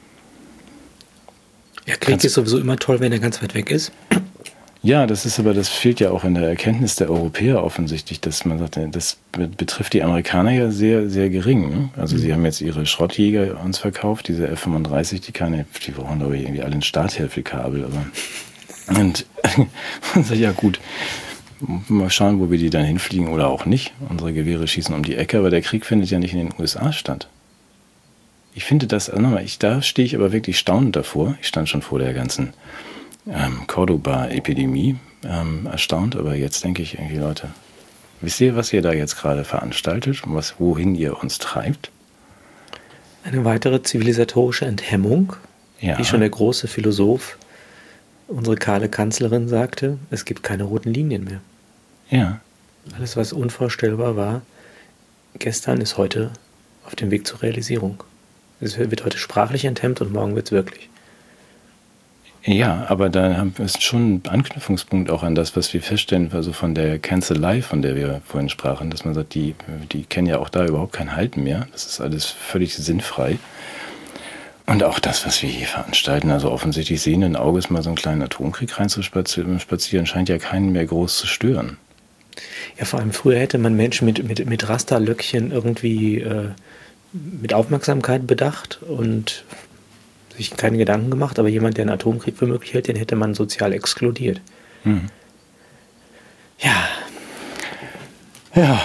S2: Ja, Krieg ist sowieso immer toll, wenn er ganz weit weg ist.
S1: Ja, das fehlt ja auch in der Erkenntnis der Europäer offensichtlich, dass man sagt, das betrifft die Amerikaner ja sehr, sehr gering. Ne? Also sie haben jetzt ihre Schrottjäger uns verkauft, diese F-35, die brauchen glaube ich irgendwie alle ein Starthilfekabel. Und man sagt, ja gut, mal schauen, wo wir die dann hinfliegen oder auch nicht. Unsere Gewehre schießen um die Ecke, aber der Krieg findet ja nicht in den USA statt. Ich finde das, da stehe ich aber wirklich staunend davor. Ich stand schon vor der ganzen Cordoba-Epidemie erstaunt, aber jetzt denke ich irgendwie, Leute, wisst ihr, was ihr da jetzt gerade veranstaltet und wohin ihr uns treibt?
S2: Eine weitere zivilisatorische Enthemmung, wie schon der große Philosoph, unsere kahle Kanzlerin sagte, es gibt keine roten Linien mehr.
S1: Ja.
S2: Alles, was unvorstellbar war, gestern ist heute auf dem Weg zur Realisierung. Es wird heute sprachlich enthemmt und morgen wird es wirklich.
S1: Ja, aber da haben wir schon einen Anknüpfungspunkt auch an das, was wir feststellen, also von der Kanzlei, von der wir vorhin sprachen, dass man sagt, die kennen ja auch da überhaupt kein Halten mehr. Das ist alles völlig sinnfrei. Und auch das, was wir hier veranstalten, also offensichtlich sehenden Auges mal so einen kleinen Atomkrieg reinzuspazieren, scheint ja keinen mehr groß zu stören.
S2: Ja, vor allem früher hätte man Menschen mit Rasterlöckchen irgendwie mit Aufmerksamkeit bedacht und sich keine Gedanken gemacht, aber jemand, der einen Atomkrieg für möglich hält, den hätte man sozial exkludiert.
S1: Mhm.
S2: Ja.
S1: Ja.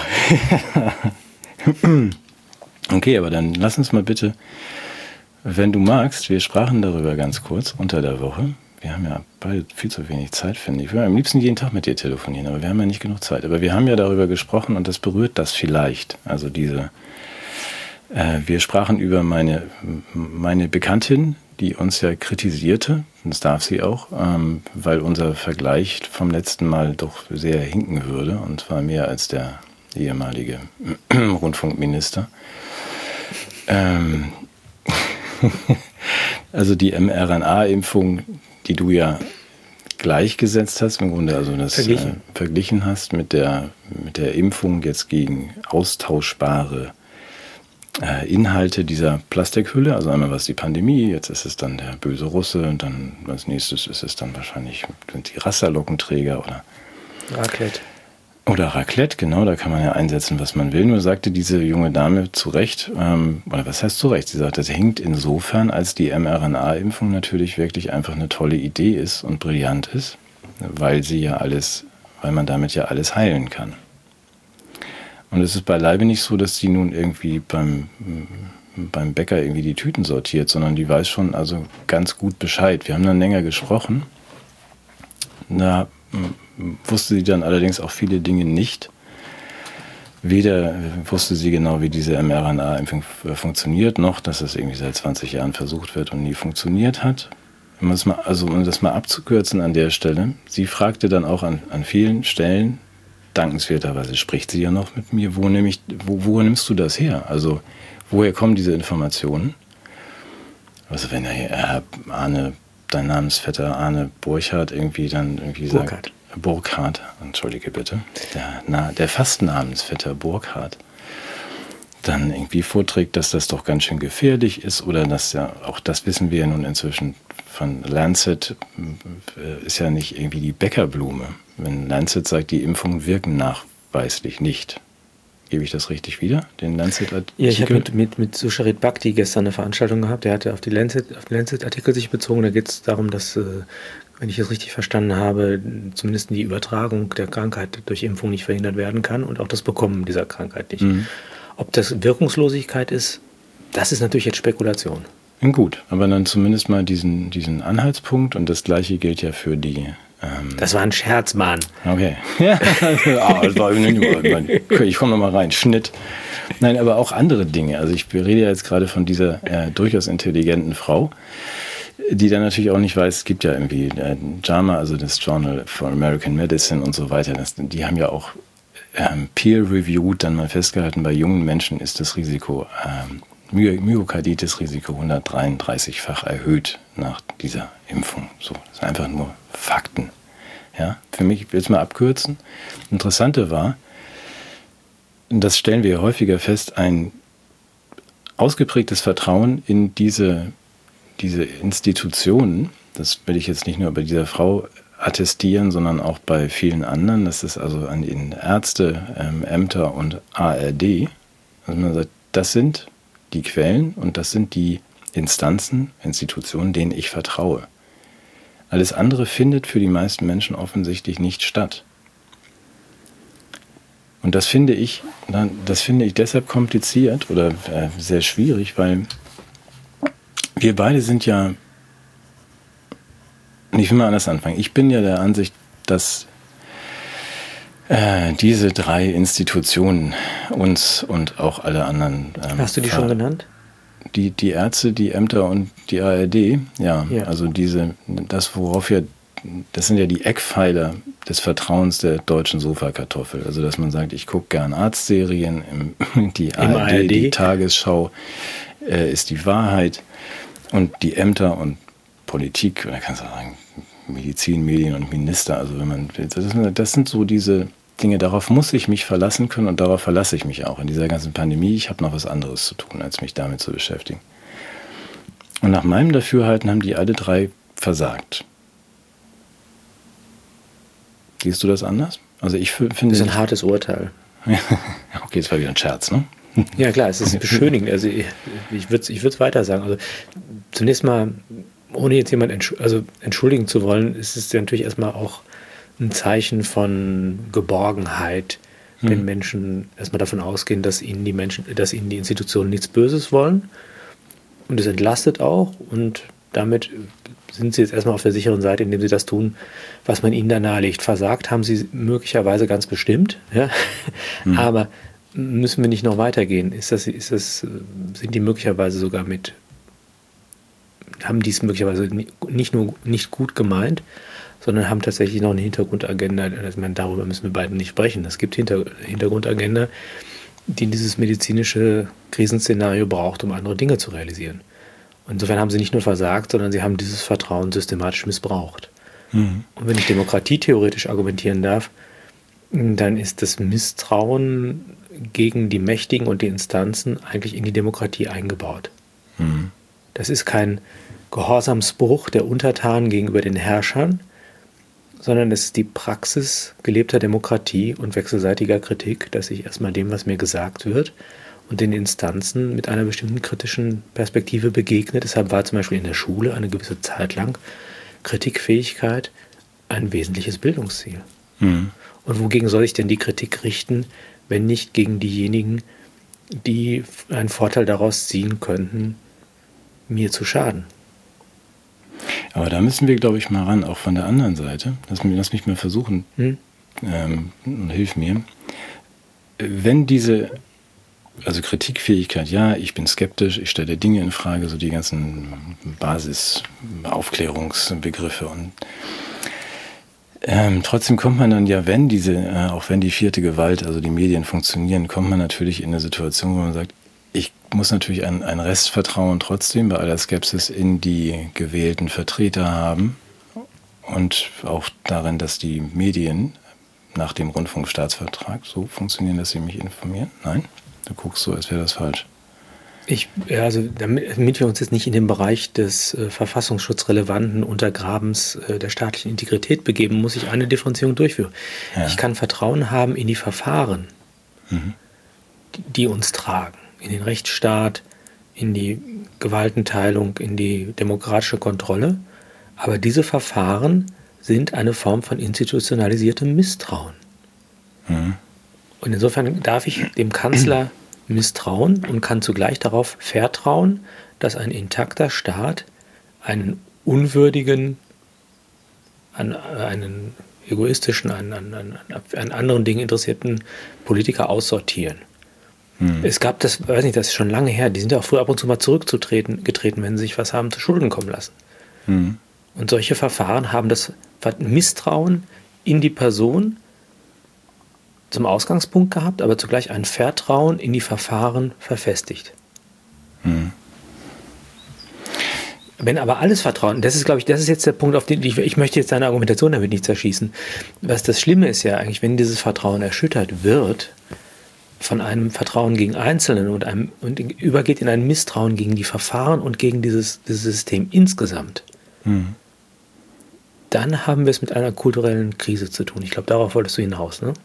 S1: Okay, aber dann lass uns mal bitte, wenn du magst, wir sprachen darüber ganz kurz unter der Woche. wir haben ja beide viel zu wenig Zeit, finde ich. Ich würde am liebsten jeden Tag mit dir telefonieren, aber wir haben ja nicht genug Zeit. Aber wir haben ja darüber gesprochen und das berührt das vielleicht. Also wir sprachen über meine Bekanntin, die uns ja kritisierte, das darf sie auch, weil unser Vergleich vom letzten Mal doch sehr hinken würde, und zwar mehr als der ehemalige Rundfunkminister. Also die mRNA-Impfung, die du ja gleichgesetzt hast, im Grunde also das verglichen hast mit der Impfung jetzt gegen austauschbare Inhalte dieser Plastikhülle, also einmal was die Pandemie, jetzt ist es dann der böse Russe und dann als nächstes ist es dann wahrscheinlich sind die Rasterlockenträger oder
S2: Raclette.
S1: Oder Raclette, genau, da kann man ja einsetzen, was man will. Nur sagte diese junge Dame zu Recht, oder was heißt zu Recht? Sie sagt, das hinkt insofern, als die mRNA-Impfung natürlich wirklich einfach eine tolle Idee ist und brillant ist, weil man damit ja alles heilen kann. Und es ist beileibe nicht so, dass die nun irgendwie beim Bäcker irgendwie die Tüten sortiert, sondern die weiß schon also ganz gut Bescheid. Wir haben dann länger gesprochen. Da wusste sie dann allerdings auch viele Dinge nicht. Weder wusste sie genau, wie diese mRNA-Impfung funktioniert, noch, dass es irgendwie seit 20 Jahren versucht wird und nie funktioniert hat. Um das mal abzukürzen an der Stelle, sie fragte dann auch an vielen Stellen, dankenswerterweise spricht sie ja noch mit mir, woher nimmst du das her? Also, woher kommen diese Informationen? Also, wenn dein Namensvetter Arne Burkhardt irgendwie dann irgendwie sagt, Burkhardt, entschuldige bitte, der fast Namensvetter Burkhardt, dann irgendwie vorträgt, dass das doch ganz schön gefährlich ist oder dass ja, auch das wissen wir ja nun inzwischen von Lancet, ist ja nicht irgendwie die Bäckerblume. Wenn Lancet sagt, die Impfungen wirken nachweislich nicht. Gebe ich das richtig wieder, den Lancet-Artikel?
S2: Ja, ich habe mit Susharit Bhakti gestern eine Veranstaltung gehabt, der hatte auf die Lancet-Artikel sich bezogen. Da geht es darum, dass, wenn ich es richtig verstanden habe, zumindest die Übertragung der Krankheit durch Impfung nicht verhindert werden kann und auch das Bekommen dieser Krankheit nicht. Mhm. Ob das Wirkungslosigkeit ist, das ist natürlich jetzt Spekulation.
S1: Gut, aber dann zumindest mal diesen Anhaltspunkt, und das Gleiche gilt ja für die...
S2: das war ein Scherz, Mann.
S1: Okay. Ja, ich komme nochmal rein. Schnitt. Nein, aber auch andere Dinge. Also ich rede ja jetzt gerade von dieser durchaus intelligenten Frau, die dann natürlich auch nicht weiß, es gibt ja irgendwie JAMA, also das Journal for American Medicine und so weiter. Die haben ja auch peer-reviewed dann mal festgehalten, bei jungen Menschen ist das Risiko, Myokarditis-Risiko 133-fach erhöht nach dieser Impfung. So, das sind einfach nur Fakten. Ja, für mich, ich will es mal abkürzen. Interessante war, das stellen wir häufiger fest, ein ausgeprägtes Vertrauen in diese Institutionen, das will ich jetzt nicht nur bei dieser Frau attestieren, sondern auch bei vielen anderen. Das ist also an den Ärzte, Ämter und ARD. Also man sagt, das sind die Quellen und das sind die Instanzen, Institutionen, denen ich vertraue. Alles andere findet für die meisten Menschen offensichtlich nicht statt. Und das finde ich deshalb kompliziert oder sehr schwierig, weil wir beide sind ja, ich will mal anders anfangen, ich bin ja der Ansicht, dass diese drei Institutionen uns und auch alle anderen...
S2: Hast du die schon genannt?
S1: Die Ärzte, die Ämter und die ARD, ja. Also das sind ja die Eckpfeiler des Vertrauens der deutschen Sofakartoffel. Also dass man sagt, ich gucke gern Arztserien, die ARD, die Tagesschau ist die Wahrheit und die Ämter und Politik, oder kannst du sagen, Medizin, Medien und Minister, also das sind so diese Dinge, darauf muss ich mich verlassen können und darauf verlasse ich mich auch in dieser ganzen Pandemie. Ich habe noch was anderes zu tun, als mich damit zu beschäftigen. Und nach meinem Dafürhalten haben die alle drei versagt. Siehst du das anders? Also ich finde...
S2: Das ist ein hartes Urteil.
S1: Okay, das war wieder ein Scherz, ne?
S2: Ja klar, es ist beschönigend. Also ich würde es weiter sagen. Also zunächst mal, ohne jetzt jemand entschuldigen zu wollen, ist es ja natürlich erstmal auch ein Zeichen von Geborgenheit, wenn Menschen erstmal davon ausgehen, dass ihnen die Institutionen nichts Böses wollen. Und es entlastet auch und damit sind Sie jetzt erstmal auf der sicheren Seite, indem Sie das tun, was man Ihnen da nahelegt. Versagt haben Sie möglicherweise ganz bestimmt, ja? Aber müssen wir nicht noch weitergehen? Sind die möglicherweise sogar haben die es möglicherweise nicht nur nicht gut gemeint, sondern haben tatsächlich noch eine Hintergrundagenda. Ich meine, darüber müssen wir beide nicht sprechen. Es gibt Hintergrundagenda, die dieses medizinische Krisenszenario braucht, um andere Dinge zu realisieren. Insofern haben sie nicht nur versagt, sondern sie haben dieses Vertrauen systematisch missbraucht. Und wenn ich demokratietheoretisch argumentieren darf, dann ist das Misstrauen gegen die Mächtigen und die Instanzen eigentlich in die Demokratie eingebaut. Das ist kein Gehorsamsbruch der Untertanen gegenüber den Herrschern, sondern es ist die Praxis gelebter Demokratie und wechselseitiger Kritik, dass ich erstmal dem, was mir gesagt wird, und den Instanzen mit einer bestimmten kritischen Perspektive begegne. Deshalb war zum Beispiel in der Schule eine gewisse Zeit lang Kritikfähigkeit ein wesentliches Bildungsziel. Und wogegen soll ich denn die Kritik richten, wenn nicht gegen diejenigen, die einen Vorteil daraus ziehen könnten, mir zu schaden?
S1: Aber da müssen wir, glaube ich, mal ran, auch von der anderen Seite. Lass mich mal versuchen. Hilf mir. Wenn also Kritikfähigkeit, ja, ich bin skeptisch, ich stelle Dinge in Frage, so die ganzen Basisaufklärungsbegriffe und trotzdem kommt man dann ja, auch wenn die vierte Gewalt, also die Medien funktionieren, kommt man natürlich in eine Situation, wo man sagt, ich muss natürlich ein Restvertrauen trotzdem bei aller Skepsis in die gewählten Vertreter haben und auch darin, dass die Medien nach dem Rundfunkstaatsvertrag so funktionieren, dass sie mich informieren. Nein? Du guckst so, als wäre das falsch.
S2: Damit wir uns jetzt nicht in den Bereich des verfassungsschutzrelevanten Untergrabens der staatlichen Integrität begeben, muss ich eine Differenzierung durchführen. Ja. Ich kann Vertrauen haben in die Verfahren, die uns tragen, in den Rechtsstaat, in die Gewaltenteilung, in die demokratische Kontrolle. Aber diese Verfahren sind eine Form von institutionalisiertem Misstrauen. Und insofern darf ich dem Kanzler misstrauen und kann zugleich darauf vertrauen, dass ein intakter Staat einen unwürdigen, einen egoistischen, an anderen Dingen interessierten Politiker aussortieren. Es gab das ist schon lange her, die sind ja auch früher ab und zu mal zurückgetreten, wenn sie sich was haben zu Schulden kommen lassen. Und solche Verfahren haben das Misstrauen in die Person zum Ausgangspunkt gehabt, aber zugleich ein Vertrauen in die Verfahren verfestigt. Wenn aber alles Vertrauen, das ist jetzt der Punkt, auf den ich möchte jetzt deine Argumentation damit nicht zerschießen. Was das Schlimme ist ja eigentlich, wenn dieses Vertrauen erschüttert wird von einem Vertrauen gegen Einzelne und übergeht in ein Misstrauen gegen die Verfahren und gegen dieses System insgesamt, dann haben wir es mit einer kulturellen Krise zu tun. Ich glaube, darauf wolltest du hinaus, ne?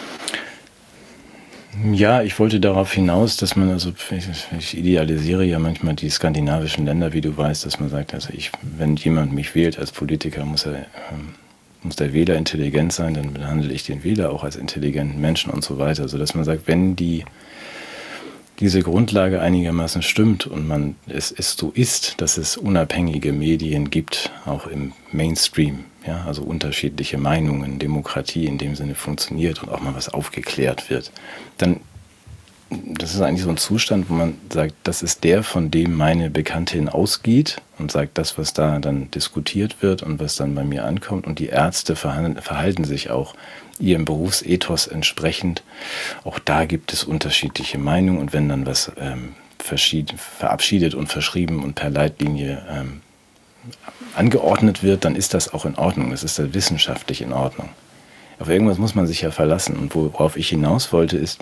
S1: Ja, ich wollte darauf hinaus, dass man, ich idealisiere ja manchmal die skandinavischen Länder, wie du weißt, dass man sagt, wenn jemand mich wählt als Politiker, muss der Wähler intelligent sein, dann behandle ich den Wähler auch als intelligenten Menschen und so weiter. Also dass man sagt, wenn diese Grundlage einigermaßen stimmt und es so ist, dass es unabhängige Medien gibt, auch im Mainstream, ja, also unterschiedliche Meinungen, Demokratie in dem Sinne funktioniert und auch mal was aufgeklärt wird, dann, das ist eigentlich so ein Zustand, wo man sagt, das ist der, von dem meine Bekanntin ausgeht und sagt, das, was da dann diskutiert wird und was dann bei mir ankommt, und die Ärzte verhalten sich auch ihrem Berufsethos entsprechend. Auch da gibt es unterschiedliche Meinungen, und wenn dann was verabschiedet und verschrieben und per Leitlinie angeordnet wird, dann ist das auch in Ordnung. Das ist dann wissenschaftlich in Ordnung. Auf irgendwas muss man sich ja verlassen. Und worauf ich hinaus wollte, ist,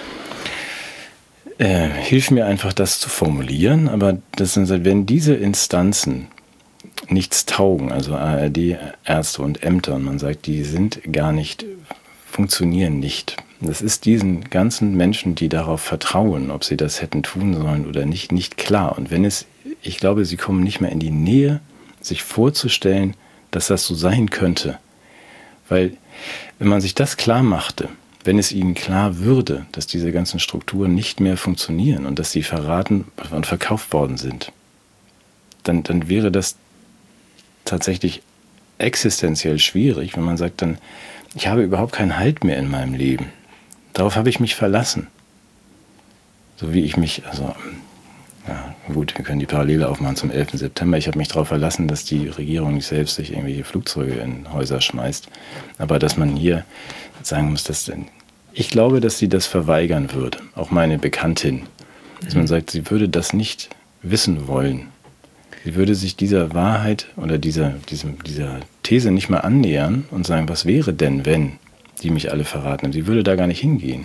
S1: hilf mir einfach, das zu formulieren, aber das sind, wenn diese Instanzen nichts taugen, also ARD, Ärzte und Ämter, und man sagt, die funktionieren nicht. Das ist diesen ganzen Menschen, die darauf vertrauen, ob sie das hätten tun sollen oder nicht klar. Und ich glaube, sie kommen nicht mehr in die Nähe, sich vorzustellen, dass das so sein könnte. Weil, wenn man sich das klar machte, wenn es ihnen klar würde, dass diese ganzen Strukturen nicht mehr funktionieren und dass sie verraten und verkauft worden sind, dann wäre das tatsächlich existenziell schwierig, wenn man sagt dann, ich habe überhaupt keinen Halt mehr in meinem Leben. Darauf habe ich mich verlassen. So wie ich mich, also ja gut, wir können die Parallele aufmachen zum 11. September. Ich habe mich darauf verlassen, dass die Regierung nicht selbst sich irgendwelche Flugzeuge in Häuser schmeißt. Aber dass man hier sagen muss, dass ich glaube, dass sie das verweigern würde. Auch meine Bekanntin. Dass man sagt, sie würde das nicht wissen wollen. Sie würde sich dieser Wahrheit oder dieser These nicht mal annähern und sagen, was wäre denn, wenn die mich alle verraten haben? Sie würde da gar nicht hingehen.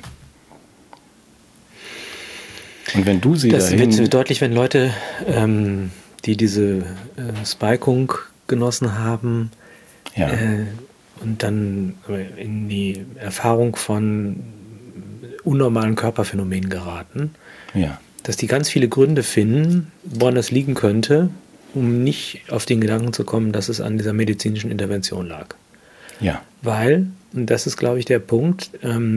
S1: Und wenn du sie
S2: das wird deutlich, wenn Leute, die diese Spikung genossen haben,
S1: ja.
S2: Und dann in die Erfahrung von unnormalen Körperphänomenen geraten,
S1: ja.
S2: dass die ganz viele Gründe finden, woran das liegen könnte, um nicht auf den Gedanken zu kommen, dass es an dieser medizinischen Intervention lag.
S1: Ja.
S2: Weil, und das ist, glaube ich, der Punkt,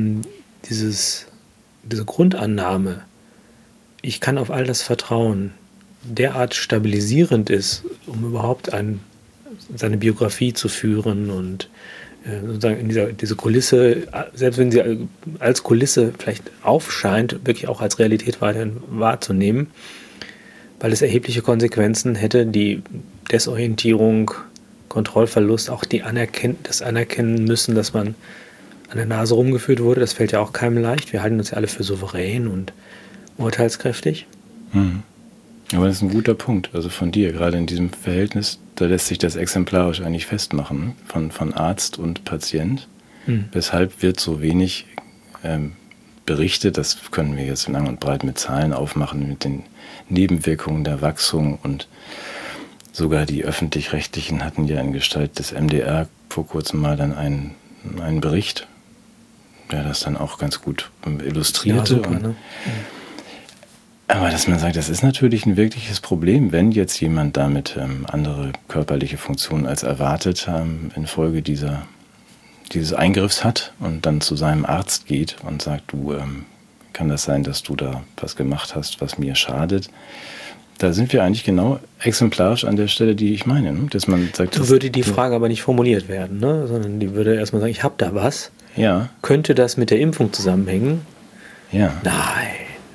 S2: diese Grundannahme, ich kann auf all das vertrauen, derart stabilisierend ist, um überhaupt seine Biografie zu führen und sozusagen in diese Kulisse, selbst wenn sie als Kulisse vielleicht aufscheint, wirklich auch als Realität weiterhin wahrzunehmen, weil es erhebliche Konsequenzen hätte, die Desorientierung, Kontrollverlust, auch das Anerkennen müssen, dass man an der Nase rumgeführt wurde, das fällt ja auch keinem leicht. Wir halten uns ja alle für souverän und urteilskräftig.
S1: Mhm. Aber das ist ein guter Punkt, also von dir, gerade in diesem Verhältnis, da lässt sich das exemplarisch eigentlich festmachen, von Arzt und Patient. Weshalb wird so wenig berichtet, das können wir jetzt lang und breit mit Zahlen aufmachen, mit den Nebenwirkungen der Wachsung, und sogar die Öffentlich-Rechtlichen hatten ja in Gestalt des MDR vor kurzem mal dann einen Bericht, der das dann auch ganz gut illustrierte.
S2: Ja, super, ne?
S1: Aber dass man sagt, das ist natürlich ein wirkliches Problem, wenn jetzt jemand damit andere körperliche Funktionen als erwartet infolge dieses Eingriffs hat und dann zu seinem Arzt geht und sagt, du, kann das sein, dass du da was gemacht hast, was mir schadet? Da sind wir eigentlich genau exemplarisch an der Stelle, die ich meine. Ne? Dass man sagt,
S2: so würde die Frage aber nicht formuliert werden, ne? Sondern die würde erstmal sagen, ich habe da was.
S1: Ja.
S2: Könnte das mit der Impfung zusammenhängen?
S1: Ja.
S2: Nein.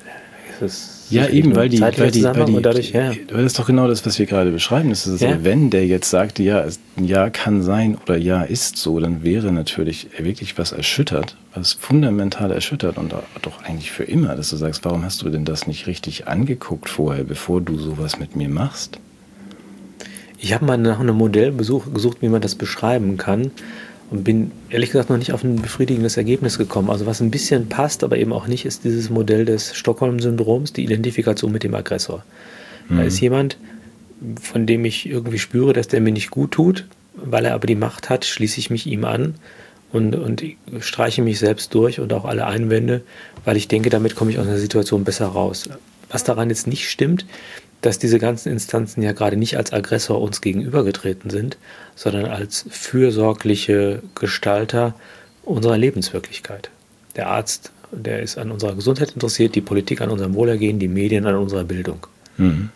S1: Ja, eben, weil das
S2: ja.
S1: ist doch genau das, was wir gerade beschreiben. Das ist also, wenn der jetzt sagt, ja, kann sein oder ja, ist so, dann wäre natürlich wirklich was erschüttert, was fundamental erschüttert und doch eigentlich für immer, dass du sagst, warum hast du denn das nicht richtig angeguckt vorher, bevor du sowas mit mir machst?
S2: Ich habe mal nach einem Modell gesucht, wie man das beschreiben kann. Und bin ehrlich gesagt noch nicht auf ein befriedigendes Ergebnis gekommen. Also was ein bisschen passt, aber eben auch nicht, ist dieses Modell des Stockholm-Syndroms, die Identifikation mit dem Aggressor. Da ist jemand, von dem ich irgendwie spüre, dass der mir nicht gut tut, weil er aber die Macht hat, schließe ich mich ihm an und streiche mich selbst durch und auch alle Einwände, weil ich denke, damit komme ich aus einer Situation besser raus. Was daran jetzt nicht stimmt, dass diese ganzen Instanzen ja gerade nicht als Aggressor uns gegenübergetreten sind, sondern als fürsorgliche Gestalter unserer Lebenswirklichkeit. Der Arzt, der ist an unserer Gesundheit interessiert, die Politik an unserem Wohlergehen, die Medien an unserer Bildung. Mhm.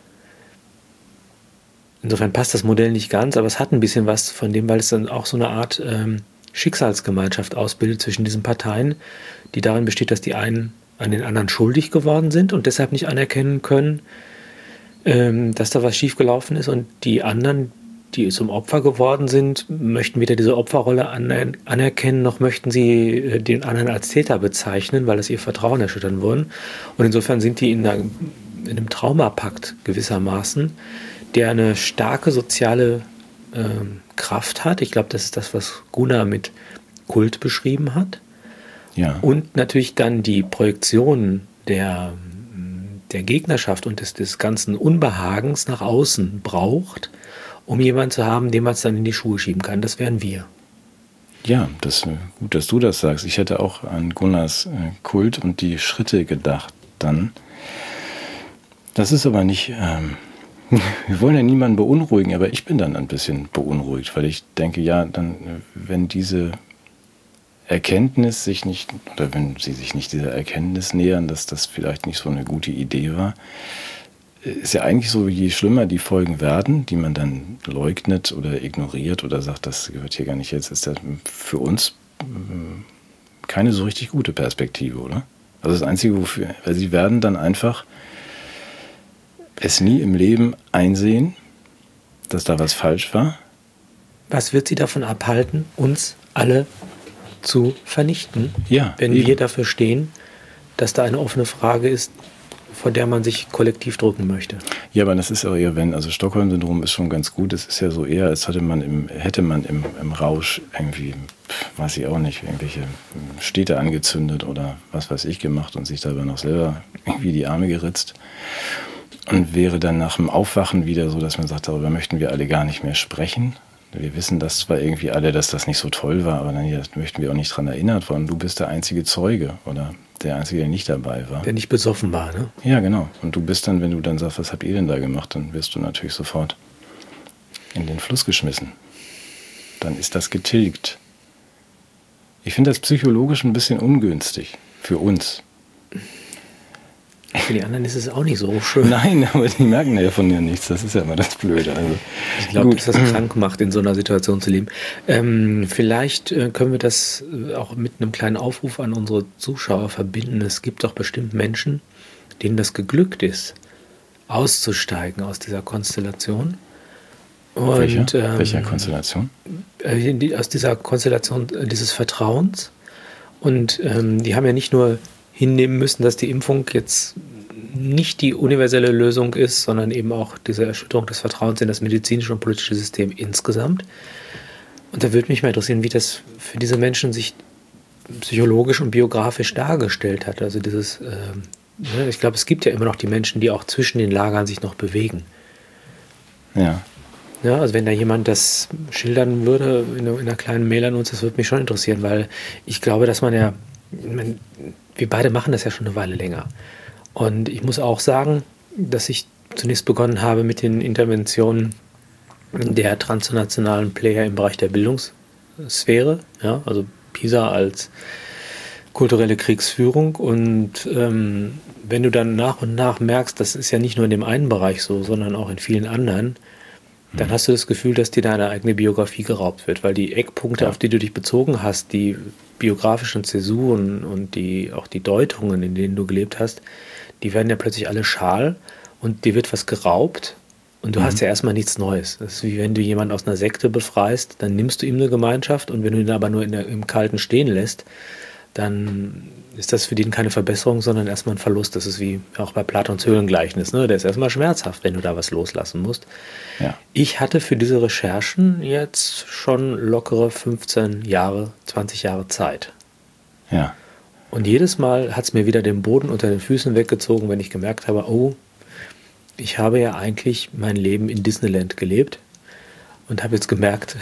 S2: Insofern passt das Modell nicht ganz, aber es hat ein bisschen was von dem, weil es dann auch so eine Art Schicksalsgemeinschaft ausbildet zwischen diesen Parteien, die darin besteht, dass die einen an den anderen schuldig geworden sind und deshalb nicht anerkennen können, dass da was schiefgelaufen ist, und die anderen, die zum Opfer geworden sind, möchten weder diese Opferrolle anerkennen, noch möchten sie den anderen als Täter bezeichnen, weil das ihr Vertrauen erschüttern würde. Und insofern sind die in einem Traumapakt gewissermaßen, der eine starke soziale Kraft hat. Ich glaube, das ist das, was Gunnar mit Kult beschrieben hat.
S1: Ja.
S2: Und natürlich dann die Projektion der Gegnerschaft und des ganzen Unbehagens nach außen braucht, um jemanden zu haben, dem man es dann in die Schuhe schieben kann. Das wären wir.
S1: Ja, gut, dass du das sagst. Ich hätte auch an Gunnars Kult und die Schritte gedacht dann. Das ist aber nicht... wir wollen ja niemanden beunruhigen, aber ich bin dann ein bisschen beunruhigt, weil ich denke, ja, dann, wenn diese Erkenntnis sich nicht, oder wenn sie sich nicht dieser Erkenntnis nähern, dass das vielleicht nicht so eine gute Idee war, ist ja eigentlich so, je schlimmer die Folgen werden, die man dann leugnet oder ignoriert oder sagt, das gehört hier gar nicht jetzt, ist das für uns keine so richtig gute Perspektive, oder? Also das Einzige, wofür, weil sie werden dann einfach es nie im Leben einsehen, dass da was falsch war.
S2: Was wird sie davon abhalten, uns alle zu vernichten, wenn
S1: eben.
S2: wir dafür stehen, dass da eine offene Frage ist, vor der man sich kollektiv drücken möchte?
S1: Ja, aber das ist auch eher, also Stockholm-Syndrom ist schon ganz gut. Es ist ja so eher, als hätte man im Rausch irgendwie, weiß ich auch nicht, irgendwelche Städte angezündet oder was weiß ich gemacht und sich dabei noch selber irgendwie die Arme geritzt. Und wäre dann nach dem Aufwachen wieder so, dass man sagt, darüber möchten wir alle gar nicht mehr sprechen. Wir wissen das zwar irgendwie alle, dass das nicht so toll war, aber dann möchten wir auch nicht dran erinnert worden. Du bist der einzige Zeuge oder der Einzige, der nicht dabei war.
S2: Der nicht besoffen war, ne?
S1: Ja, genau. Und du bist dann, wenn du dann sagst, was habt ihr denn da gemacht, dann wirst du natürlich sofort in den Fluss geschmissen. Dann ist das getilgt. Ich finde das psychologisch ein bisschen ungünstig für uns.
S2: Für die anderen ist es auch nicht so schön.
S1: Nein, aber die merken ja von dir nichts. Das ist ja immer das Blöde. Also,
S2: ich glaube, dass das krank macht, in so einer Situation zu leben. Vielleicht können wir das auch mit einem kleinen Aufruf an unsere Zuschauer verbinden. Es gibt doch bestimmt Menschen, denen das geglückt ist, auszusteigen aus dieser Konstellation. Und,
S1: Welcher Konstellation?
S2: Aus dieser Konstellation dieses Vertrauens. Und die haben ja nicht nur hinnehmen müssen, dass die Impfung jetzt nicht die universelle Lösung ist, sondern eben auch diese Erschütterung des Vertrauens in das medizinische und politische System insgesamt. Und da würde mich mal interessieren, wie das für diese Menschen sich psychologisch und biografisch dargestellt hat. Also dieses, ich glaube, es gibt ja immer noch die Menschen, die auch zwischen den Lagern sich noch bewegen.
S1: Ja.
S2: Ja, also wenn da jemand das schildern würde in einer kleinen Mail an uns, das würde mich schon interessieren, weil ich glaube, dass wir beide machen das ja schon eine Weile länger. Und ich muss auch sagen, dass ich zunächst begonnen habe mit den Interventionen der transnationalen Player im Bereich der Bildungssphäre, ja, also PISA als kulturelle Kriegsführung. Und wenn du dann nach und nach merkst, das ist ja nicht nur in dem einen Bereich so, sondern auch in vielen anderen, dann hast du das Gefühl, dass dir deine eigene Biografie geraubt wird, weil die Eckpunkte, auf die du dich bezogen hast, die biografischen Zäsuren und auch die Deutungen, in denen du gelebt hast, die werden ja plötzlich alle schal und dir wird was geraubt und du hast ja erstmal nichts Neues. Das ist wie wenn du jemanden aus einer Sekte befreist, dann nimmst du ihm eine Gemeinschaft und wenn du ihn aber nur im Kalten stehen lässt, dann ist das für den keine Verbesserung, sondern erstmal ein Verlust. Das ist wie auch bei Platons Höhlengleichnis, ne? Der ist erstmal schmerzhaft, wenn du da was loslassen musst. Ja. Ich hatte für diese Recherchen jetzt schon lockere 15 Jahre, 20 Jahre Zeit.
S1: Ja.
S2: Und jedes Mal hat es mir wieder den Boden unter den Füßen weggezogen, wenn ich gemerkt habe, oh, ich habe ja eigentlich mein Leben in Disneyland gelebt und habe jetzt gemerkt,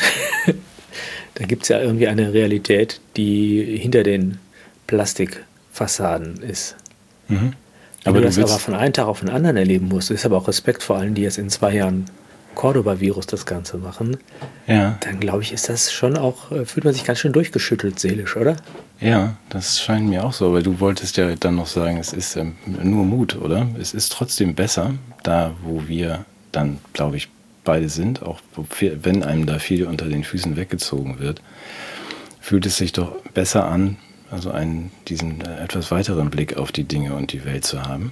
S2: da gibt es ja irgendwie eine Realität, die hinter den Plastikfassaden ist. Mhm. Aber du das aber von einem Tag auf den anderen erleben musst, ist aber auch Respekt vor allen, die jetzt in 2 Jahren Cordoba-Virus das Ganze machen, dann glaube ich, ist das schon auch, fühlt man sich ganz schön durchgeschüttelt seelisch, oder?
S1: Ja, das scheint mir auch so, aber du wolltest ja dann noch sagen, es ist nur Mut, oder? Es ist trotzdem besser, da wo wir dann, glaube ich, beide sind, auch wenn einem da viel unter den Füßen weggezogen wird, fühlt es sich doch besser an, also diesen etwas weiteren Blick auf die Dinge und die Welt zu haben.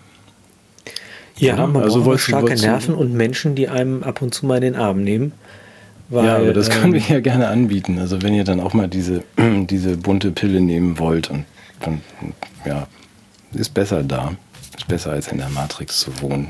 S2: Ja, man braucht starke Nerven und Menschen, die einem ab und zu mal in den Arm nehmen. Weil,
S1: ja, aber das können wir ja gerne anbieten. Also wenn ihr dann auch mal diese bunte Pille nehmen wollt und dann, ja, ist besser da. Ist besser als in der Matrix zu wohnen.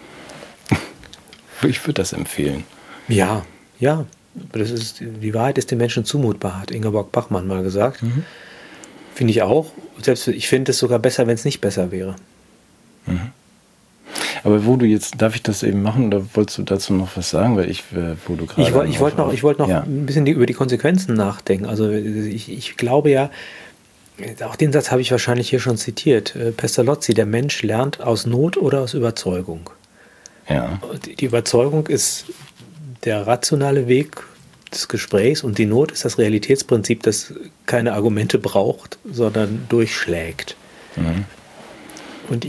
S1: Ich würde das empfehlen.
S2: Ja. Die Wahrheit ist den Menschen zumutbar, hat Ingeborg Bachmann mal gesagt. Mhm. Finde ich auch. Selbst ich finde es sogar besser, wenn es nicht besser wäre.
S1: Mhm. Aber darf ich das eben machen oder wolltest du dazu noch was sagen? Weil ich
S2: wollte noch ein bisschen über die Konsequenzen nachdenken. Also ich glaube ja, auch den Satz habe ich wahrscheinlich hier schon zitiert. Pestalozzi, der Mensch lernt aus Not oder aus Überzeugung.
S1: Ja.
S2: Die Überzeugung ist der rationale Weg des Gesprächs und die Not ist das Realitätsprinzip, das keine Argumente braucht, sondern durchschlägt. Mhm. Und ich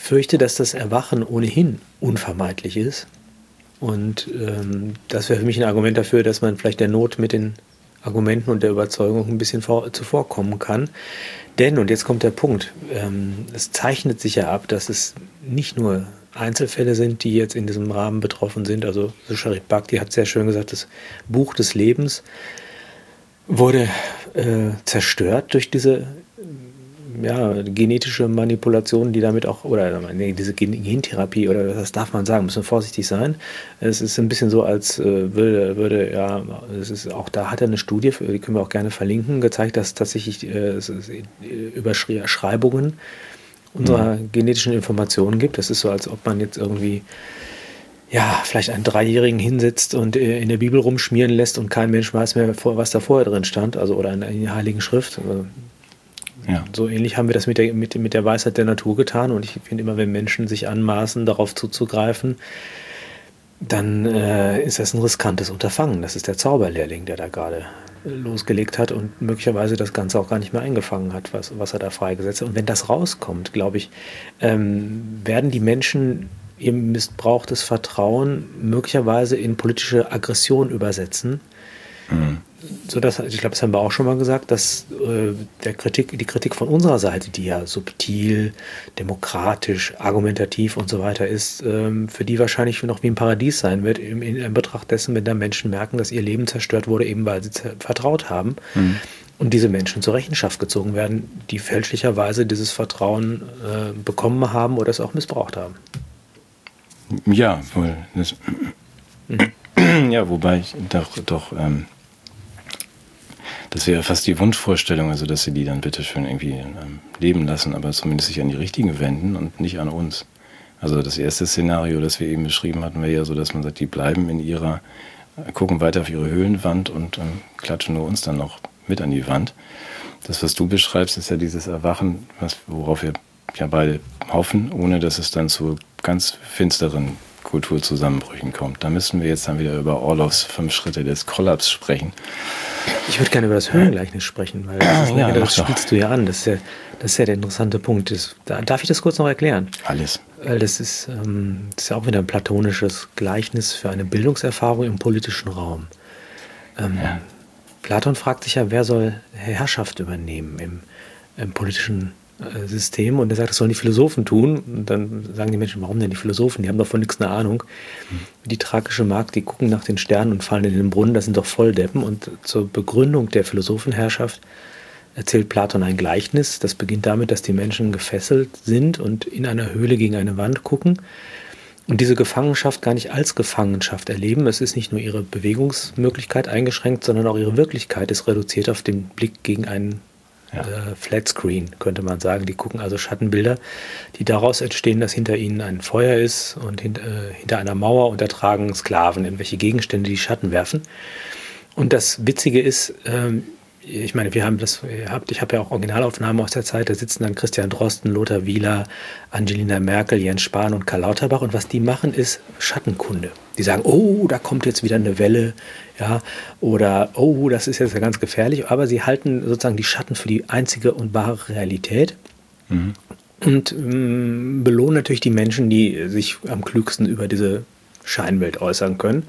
S2: fürchte, dass das Erwachen ohnehin unvermeidlich ist. Und das wäre für mich ein Argument dafür, dass man vielleicht der Not mit den Argumenten und der Überzeugung ein bisschen zuvorkommen kann. Denn, und jetzt kommt der Punkt, es zeichnet sich ja ab, dass es nicht nur Einzelfälle sind, die jetzt in diesem Rahmen betroffen sind. Also Charit Bhakti hat sehr schön gesagt, das Buch des Lebens wurde zerstört durch diese genetische Manipulation, die damit auch, oder diese Gentherapie, oder das darf man sagen, müssen wir vorsichtig sein. Es ist ein bisschen so, als es ist auch, da hat er eine Studie, die können wir auch gerne verlinken, gezeigt, dass tatsächlich Überschreibungen unserer genetischen Informationen gibt. Das ist so, als ob man jetzt irgendwie vielleicht einen Dreijährigen hinsetzt und in der Bibel rumschmieren lässt und kein Mensch weiß mehr, was da vorher drin stand, also oder in der Heiligen Schrift. So ähnlich haben wir das mit der Weisheit der Natur getan, und ich finde immer, wenn Menschen sich anmaßen, darauf zuzugreifen, dann ist das ein riskantes Unterfangen. Das ist der Zauberlehrling, der da gerade losgelegt hat und möglicherweise das Ganze auch gar nicht mehr eingefangen hat, was er da freigesetzt hat. Und wenn das rauskommt, glaube ich, werden die Menschen ihr missbrauchtes Vertrauen möglicherweise in politische Aggression übersetzen. Sodass, ich glaube, das haben wir auch schon mal gesagt, dass die Kritik von unserer Seite, die ja subtil, demokratisch, argumentativ und so weiter ist, für die wahrscheinlich noch wie ein Paradies sein wird, in Betracht dessen, wenn da Menschen merken, dass ihr Leben zerstört wurde, eben weil sie vertraut haben. Und diese Menschen zur Rechenschaft gezogen werden, die fälschlicherweise dieses Vertrauen bekommen haben oder es auch missbraucht haben.
S1: Ja, wohl. Ja, wobei ich doch das wäre fast die Wunschvorstellung, also dass sie die dann bitteschön irgendwie leben lassen, aber zumindest sich an die Richtigen wenden und nicht an uns. Also das erste Szenario, das wir eben beschrieben hatten, wäre ja so, dass man sagt, die bleiben gucken weiter auf ihre Höhlenwand und klatschen nur uns dann noch mit an die Wand. Das, was du beschreibst, ist ja dieses Erwachen, worauf wir ja beide hoffen, ohne dass es dann zu ganz finsteren Kulturzusammenbrüchen kommt. Da müssen wir jetzt dann wieder über Orloffs 5 Schritte des Kollaps sprechen.
S2: Ich würde gerne über das Höhlengleichnis sprechen, weil das spielst du ja an. Das ist ja der interessante Punkt. Darf ich das kurz noch erklären?
S1: Alles.
S2: Weil das ist ja auch wieder ein platonisches Gleichnis für eine Bildungserfahrung im politischen Raum. Platon fragt sich ja, wer soll Herrschaft übernehmen im politischen System, und er sagt, das sollen die Philosophen tun. Und dann sagen die Menschen, warum denn die Philosophen? Die haben doch von nichts eine Ahnung. Die tragische Magd, die gucken nach den Sternen und fallen in den Brunnen, das sind doch Volldeppen. Und zur Begründung der Philosophenherrschaft erzählt Platon ein Gleichnis. Das beginnt damit, dass die Menschen gefesselt sind und in einer Höhle gegen eine Wand gucken und diese Gefangenschaft gar nicht als Gefangenschaft erleben. Es ist nicht nur ihre Bewegungsmöglichkeit eingeschränkt, sondern auch ihre Wirklichkeit ist reduziert auf den Blick gegen einen Flatscreen, könnte man sagen. Die gucken also Schattenbilder, die daraus entstehen, dass hinter ihnen ein Feuer ist und hinter einer Mauer, und da tragen Sklaven irgendwelche Gegenstände, die Schatten werfen. Und das Witzige ist, ich meine, ich habe ja auch Originalaufnahmen aus der Zeit, da sitzen dann Christian Drosten, Lothar Wieler, Angelina Merkel, Jens Spahn und Karl Lauterbach, und was die machen, ist Schattenkunde. Die sagen, oh, da kommt jetzt wieder eine Welle, ja, oder oh, das ist jetzt ja ganz gefährlich, aber sie halten sozusagen die Schatten für die einzige und wahre Realität und belohnen natürlich die Menschen, die sich am klügsten über diese Scheinwelt äußern können.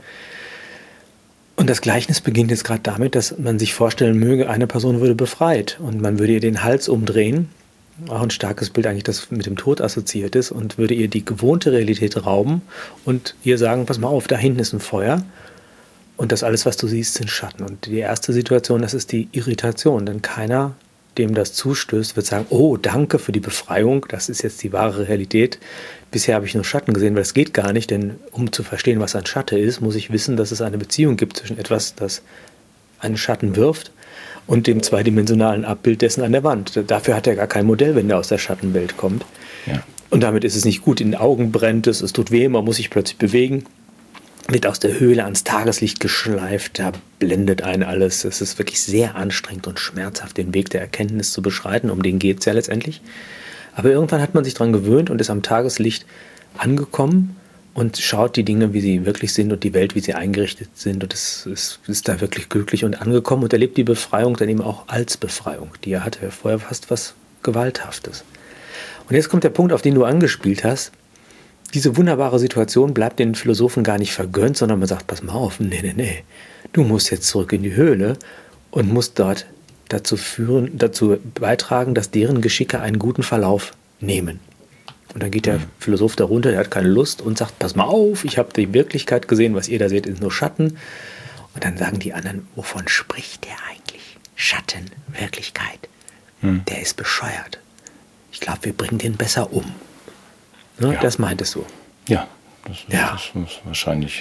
S2: Und das Gleichnis beginnt jetzt gerade damit, dass man sich vorstellen möge, eine Person würde befreit und man würde ihr den Hals umdrehen, auch ein starkes Bild eigentlich, das mit dem Tod assoziiert ist, und würde ihr die gewohnte Realität rauben und ihr sagen, pass mal auf, da hinten ist ein Feuer und das alles, was du siehst, sind Schatten. Und die erste Situation, das ist die Irritation, denn keiner, dem das zustößt, wird sagen, oh, danke für die Befreiung, das ist jetzt die wahre Realität. Bisher habe ich nur Schatten gesehen, weil es geht gar nicht, denn um zu verstehen, was ein Schatten ist, muss ich wissen, dass es eine Beziehung gibt zwischen etwas, das einen Schatten wirft, und dem zweidimensionalen Abbild dessen an der Wand. Dafür hat er gar kein Modell, wenn er aus der Schattenwelt kommt. Ja. Und damit ist es nicht gut. In den Augen brennt es tut weh, man muss sich plötzlich bewegen, wird aus der Höhle ans Tageslicht geschleift, da blendet einen alles. Es ist wirklich sehr anstrengend und schmerzhaft, den Weg der Erkenntnis zu beschreiten. Um den geht es ja letztendlich. Aber irgendwann hat man sich daran gewöhnt und ist am Tageslicht angekommen und schaut die Dinge, wie sie wirklich sind, und die Welt, wie sie eingerichtet sind, und ist da wirklich glücklich und angekommen und erlebt die Befreiung dann eben auch als Befreiung. Die hatte ja vorher fast was Gewalthaftes. Und jetzt kommt der Punkt, auf den du angespielt hast. Diese wunderbare Situation bleibt den Philosophen gar nicht vergönnt, sondern man sagt, pass mal auf, nee. Du musst jetzt zurück in die Höhle und musst dort dazu beitragen, dass deren Geschicke einen guten Verlauf nehmen. Und dann geht der Philosoph da runter, der hat keine Lust und sagt, pass mal auf, ich habe die Wirklichkeit gesehen, was ihr da seht, ist nur Schatten. Und dann sagen die anderen, wovon spricht der eigentlich? Schatten, Wirklichkeit. Der ist bescheuert. Ich glaube, wir bringen den besser um. Ne? Ja. Das meintest du.
S1: Ja, das ist wahrscheinlich,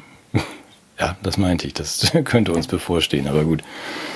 S1: ja, das meinte ich, das könnte uns bevorstehen, aber gut.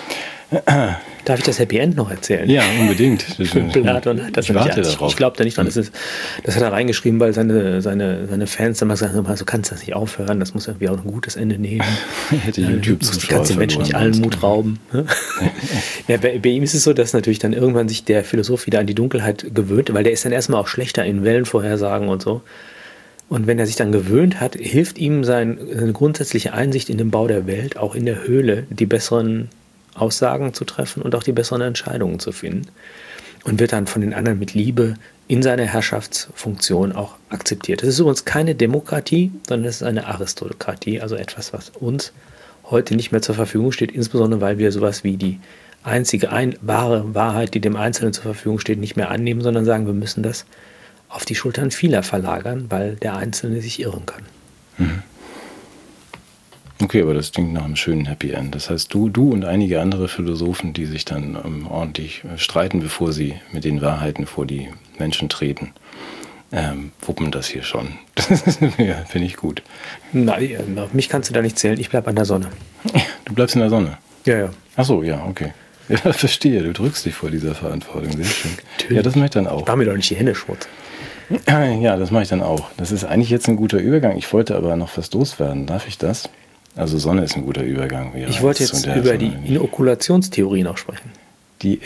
S2: Darf ich das Happy End noch erzählen?
S1: Ja, unbedingt.
S2: Platon hat das
S1: ich warte darauf.
S2: Ich glaube da nicht dran. Das hat er reingeschrieben, weil seine Fans dann mal gesagt haben, so kannst du das nicht aufhören, das muss irgendwie auch ein gutes Ende nehmen.
S1: Hätte YouTube-Zuschauer.
S2: Du kannst den Menschen nicht allen Mut rauben. Ja, bei ihm ist es so, dass natürlich dann irgendwann sich der Philosoph wieder an die Dunkelheit gewöhnt, weil der ist dann erstmal auch schlechter in Wellenvorhersagen und so. Und wenn er sich dann gewöhnt hat, hilft ihm seine grundsätzliche Einsicht in den Bau der Welt, auch in der Höhle, die besseren Aussagen zu treffen und auch die besseren Entscheidungen zu finden. Und wird dann von den anderen mit Liebe in seiner Herrschaftsfunktion auch akzeptiert. Das ist übrigens keine Demokratie, sondern es ist eine Aristokratie, also etwas, was uns heute nicht mehr zur Verfügung steht, insbesondere weil wir sowas wie die einzige wahre Wahrheit, die dem Einzelnen zur Verfügung steht, nicht mehr annehmen, sondern sagen, wir müssen das auf die Schultern vieler verlagern, weil der Einzelne sich irren kann.
S1: Mhm. Okay, aber das klingt nach einem schönen Happy End. Das heißt, du und einige andere Philosophen, die sich dann ordentlich streiten, bevor sie mit den Wahrheiten vor die Menschen treten, wuppen das hier schon. Ja, finde ich gut.
S2: Nein, auf mich kannst du da nicht zählen. Ich bleibe an der Sonne.
S1: Du bleibst in der Sonne?
S2: Ja.
S1: Ach so, ja, okay. Ja, verstehe. Du drückst dich vor dieser Verantwortung. Sehr schön. Natürlich. Ja, das mache ich dann auch.
S2: Mach mir doch nicht die Hände schmutz.
S1: Ja, das mache ich dann auch. Das ist eigentlich jetzt ein guter Übergang. Ich wollte aber noch was loswerden. Darf ich das? Also Sonne ist ein guter Übergang.
S2: Ich wollte jetzt über die Inokulationstheorie noch sprechen.
S1: Die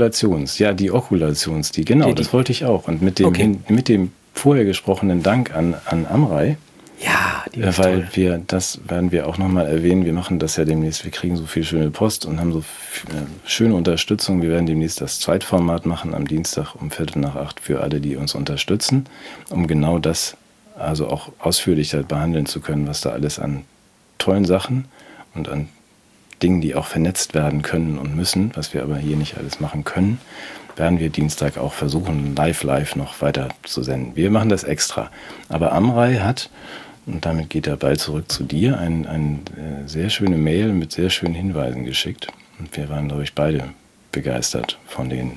S1: genau, das wollte ich auch. Und mit dem vorher gesprochenen Dank an Amrei.
S2: Ja,
S1: weil das werden wir auch nochmal erwähnen. Wir machen das ja demnächst. Wir kriegen so viel schöne Post und haben so schöne Unterstützung. Wir werden demnächst das Zweitformat machen am Dienstag um 7:45 für alle, die uns unterstützen, um genau das also auch ausführlicher behandeln zu können, was da alles an tollen Sachen und an Dingen, die auch vernetzt werden können und müssen, was wir aber hier nicht alles machen können, werden wir Dienstag auch versuchen, live noch weiter zu senden. Wir machen das extra. Aber Amrei hat, und damit geht der Ball zurück zu dir, eine sehr schöne Mail mit sehr schönen Hinweisen geschickt. Und wir waren, glaube ich, beide begeistert von den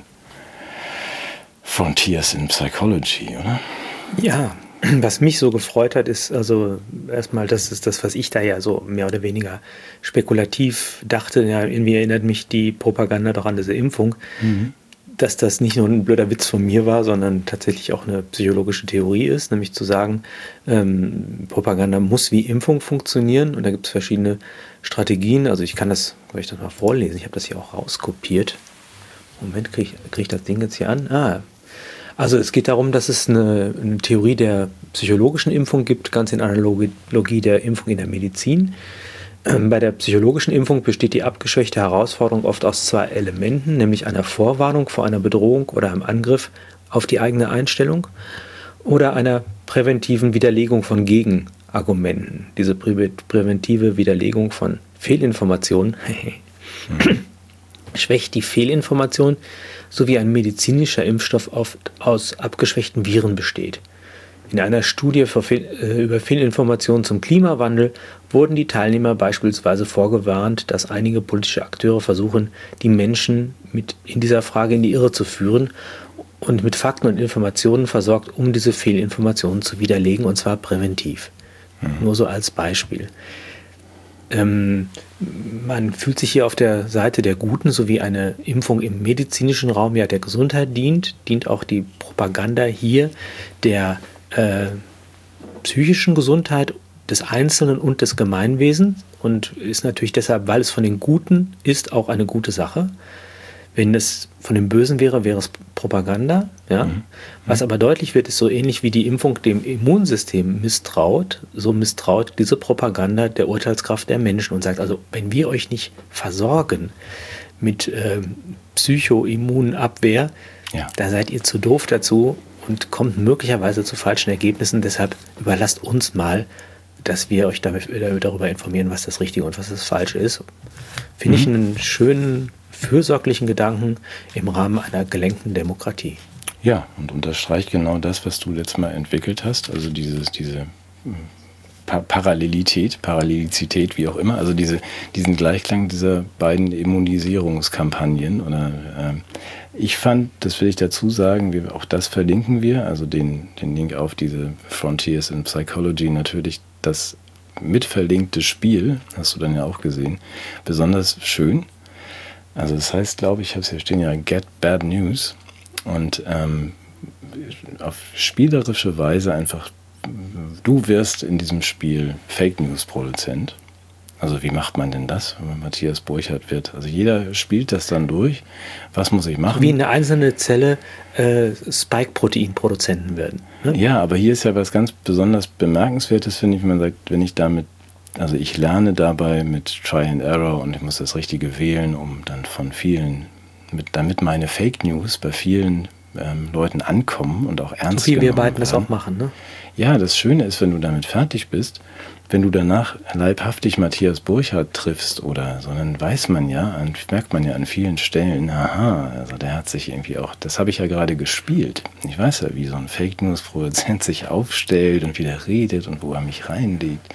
S1: Frontiers in Psychology, oder?
S2: Ja. Was mich so gefreut hat, ist also erstmal, das ist das, was ich da ja so mehr oder weniger spekulativ dachte. Ja, irgendwie erinnert mich die Propaganda doch an diese Impfung, dass das nicht nur ein blöder Witz von mir war, sondern tatsächlich auch eine psychologische Theorie ist, nämlich zu sagen, Propaganda muss wie Impfung funktionieren und da gibt es verschiedene Strategien. Also ich kann das, soll ich das mal vorlesen? Ich habe das hier auch rauskopiert. Moment, krieg ich das Ding jetzt hier an? Also es geht darum, dass es eine Theorie der psychologischen Impfung gibt, ganz in Analogie der Impfung in der Medizin. Bei der psychologischen Impfung besteht die abgeschwächte Herausforderung oft aus zwei Elementen, nämlich einer Vorwarnung vor einer Bedrohung oder einem Angriff auf die eigene Einstellung oder einer präventiven Widerlegung von Gegenargumenten. Diese präventive Widerlegung von Fehlinformationen schwächt die Fehlinformation, sowie ein medizinischer Impfstoff oft aus abgeschwächten Viren besteht. In einer Studie über Fehlinformationen zum Klimawandel wurden die Teilnehmer beispielsweise vorgewarnt, dass einige politische Akteure versuchen, die Menschen in dieser Frage in die Irre zu führen und mit Fakten und Informationen versorgt, um diese Fehlinformationen zu widerlegen, und zwar präventiv. Nur so als Beispiel. Man fühlt sich hier auf der Seite der Guten, so wie eine Impfung im medizinischen Raum ja der Gesundheit dient auch die Propaganda hier der psychischen Gesundheit des Einzelnen und des Gemeinwesens und ist natürlich deshalb, weil es von den Guten ist, auch eine gute Sache. Wenn es von dem Bösen wäre, wäre es Propaganda. Ja? Was aber deutlich wird, ist so ähnlich wie die Impfung dem Immunsystem misstraut, so misstraut diese Propaganda der Urteilskraft der Menschen und sagt, also wenn wir euch nicht versorgen mit Psychoimmunabwehr, da seid ihr zu doof dazu und kommt möglicherweise zu falschen Ergebnissen. Deshalb überlasst uns mal, dass wir euch darüber informieren, was das Richtige und was das Falsche ist. Finde ich einen schönen, fürsorglichen Gedanken im Rahmen einer gelenkten Demokratie.
S1: Ja, und unterstreicht genau das, was du letztes Mal entwickelt hast, also diese Parallelizität, wie auch immer, also diesen Gleichklang dieser beiden Immunisierungskampagnen. Oder ich fand, das will ich dazu sagen, auch das verlinken wir, also den Link auf diese Frontiers in Psychology, natürlich das mitverlinkte Spiel, hast du dann ja auch gesehen, besonders schön. Also das heißt, glaube ich, hier stehen ja Get Bad News und auf spielerische Weise einfach, du wirst in diesem Spiel Fake News Produzent. Also wie macht man denn das, wenn man Matthias Burchardt wird? Also jeder spielt das dann durch. Was muss ich machen?
S2: Wie eine einzelne Zelle Spike-Protein-Produzenten werden.
S1: Ne? Ja, aber hier ist ja was ganz besonders Bemerkenswertes, finde ich, wenn man sagt, wenn ich damit, also ich lerne dabei mit Try and Error und ich muss das Richtige wählen, um dann von vielen, damit meine Fake News bei vielen Leuten ankommen und auch ernst genommen werden.
S2: So wie wir beiden das auch machen, ne?
S1: Ja, das Schöne ist, wenn du damit fertig bist, wenn du danach leibhaftig Matthias Burchardt triffst oder so, dann weiß man ja, merkt man ja an vielen Stellen, aha, also der hat sich irgendwie auch, das habe ich ja gerade gespielt. Ich weiß ja, wie so ein Fake News Produzent sich aufstellt und wieder redet und wo er mich reinlegt.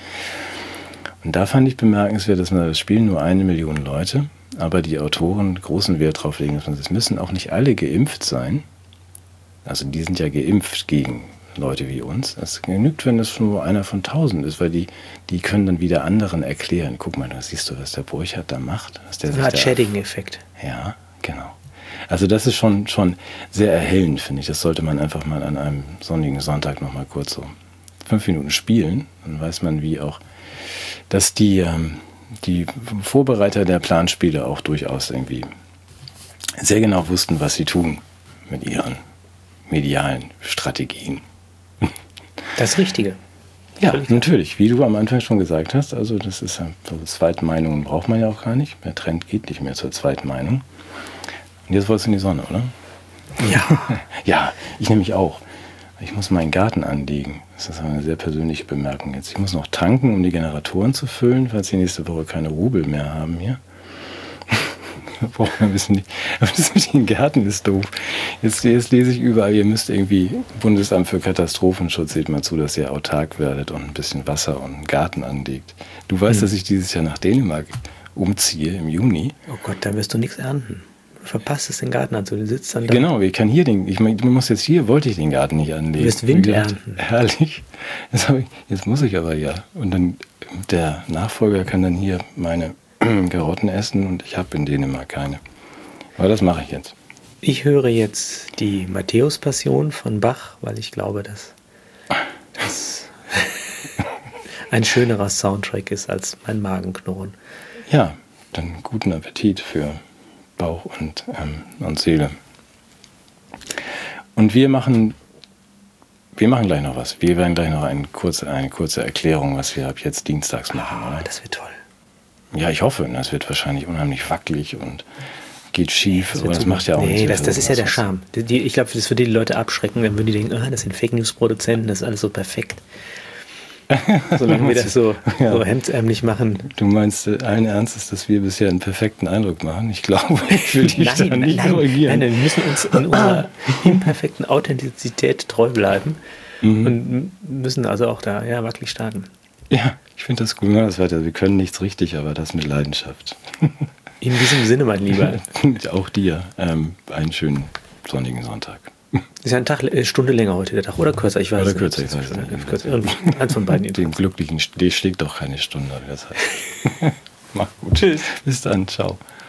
S1: Und da fand ich bemerkenswert, dass man das spielen nur 1 Million Leute, aber die Autoren großen Wert drauf legen, dass es müssen auch nicht alle geimpft sein. Also die sind ja geimpft gegen Leute wie uns. Es genügt, wenn das schon nur einer von 1000 ist, weil die können dann wieder anderen erklären. Guck mal, da siehst du, was der Burchardt da macht.
S2: Das hat Shedding-Effekt.
S1: Ja, genau. Also das ist schon sehr erhellend, finde ich. Das sollte man einfach mal an einem sonnigen Sonntag noch mal kurz so 5 Minuten spielen. Dann weiß man, wie auch, dass die Vorbereiter der Planspiele auch durchaus irgendwie sehr genau wussten, was sie tun mit ihren medialen Strategien.
S2: Das Richtige.
S1: Ja, natürlich, wie du am Anfang schon gesagt hast, also das ist ja, so Zweitmeinungen braucht man ja auch gar nicht. Der Trend geht nicht mehr zur Zweitmeinung. Und jetzt wolltest du in die Sonne, oder?
S2: Ja.
S1: Ja, ich nämlich auch. Ich muss meinen Garten anlegen. Das ist eine sehr persönliche Bemerkung jetzt. Ich muss noch tanken, um die Generatoren zu füllen, falls wir nächste Woche keine Rubel mehr haben hier. Brauchen wir ein bisschen aber das mit den Gärten ist doof. Jetzt lese ich überall, ihr müsst irgendwie, Bundesamt für Katastrophenschutz, seht mal zu, dass ihr autark werdet und ein bisschen Wasser und einen Garten anlegt. Du weißt, dass ich dieses Jahr nach Dänemark umziehe im Juni.
S2: Oh Gott, da wirst du nichts ernten. Du verpasst es, den Garten anzulegen. Du sitzt dann da.
S1: Genau, ich kann hier wollte ich den Garten nicht anlegen.
S2: Du wirst Wind ernten.
S1: Herrlich. Jetzt muss ich aber ja. Und dann der Nachfolger kann dann hier meine Karotten essen und ich habe in Dänemark keine. Aber das mache ich jetzt.
S2: Ich höre jetzt die Matthäus-Passion von Bach, weil ich glaube, dass das ein schönerer Soundtrack ist als mein Magenknurren.
S1: Ja, dann guten Appetit für Bauch und Seele. Und wir machen gleich noch was. Wir werden gleich noch eine kurze Erklärung, was wir ab jetzt dienstags machen. Oder?
S2: Das wird toll.
S1: Ja, ich hoffe. Das wird wahrscheinlich unheimlich wackelig und geht schief. Aber das macht ja auch nichts.
S2: Nee, das ist ja der Charme. Ich glaube, das würde die Leute abschrecken, dann würden die denken, das sind Fake-News-Produzenten, das ist alles so perfekt. Solange wir das so hemdsärmlich machen.
S1: Du meinst allen Ernstes, dass wir bisher einen perfekten Eindruck machen? Ich glaube, ich will dich da nicht korrigieren.
S2: Nein, wir müssen uns in unserer imperfekten Authentizität treu bleiben und müssen also auch da wackelig starten.
S1: Ja, ich finde das gut. Das weiter. Wir können nichts richtig, aber das mit Leidenschaft.
S2: In diesem Sinne, mein Lieber.
S1: Auch dir einen schönen sonnigen Sonntag.
S2: Ist ja ein Tag, Stunde länger heute der Tag, oder kürzer? Ich weiß
S1: oder kürzer, ich weiß nicht.
S2: Eins von beiden.
S1: Dem Glücklichen schlägt doch keine Stunde. Das heißt. Mach gut.
S2: Tschüss.
S1: Bis dann, ciao.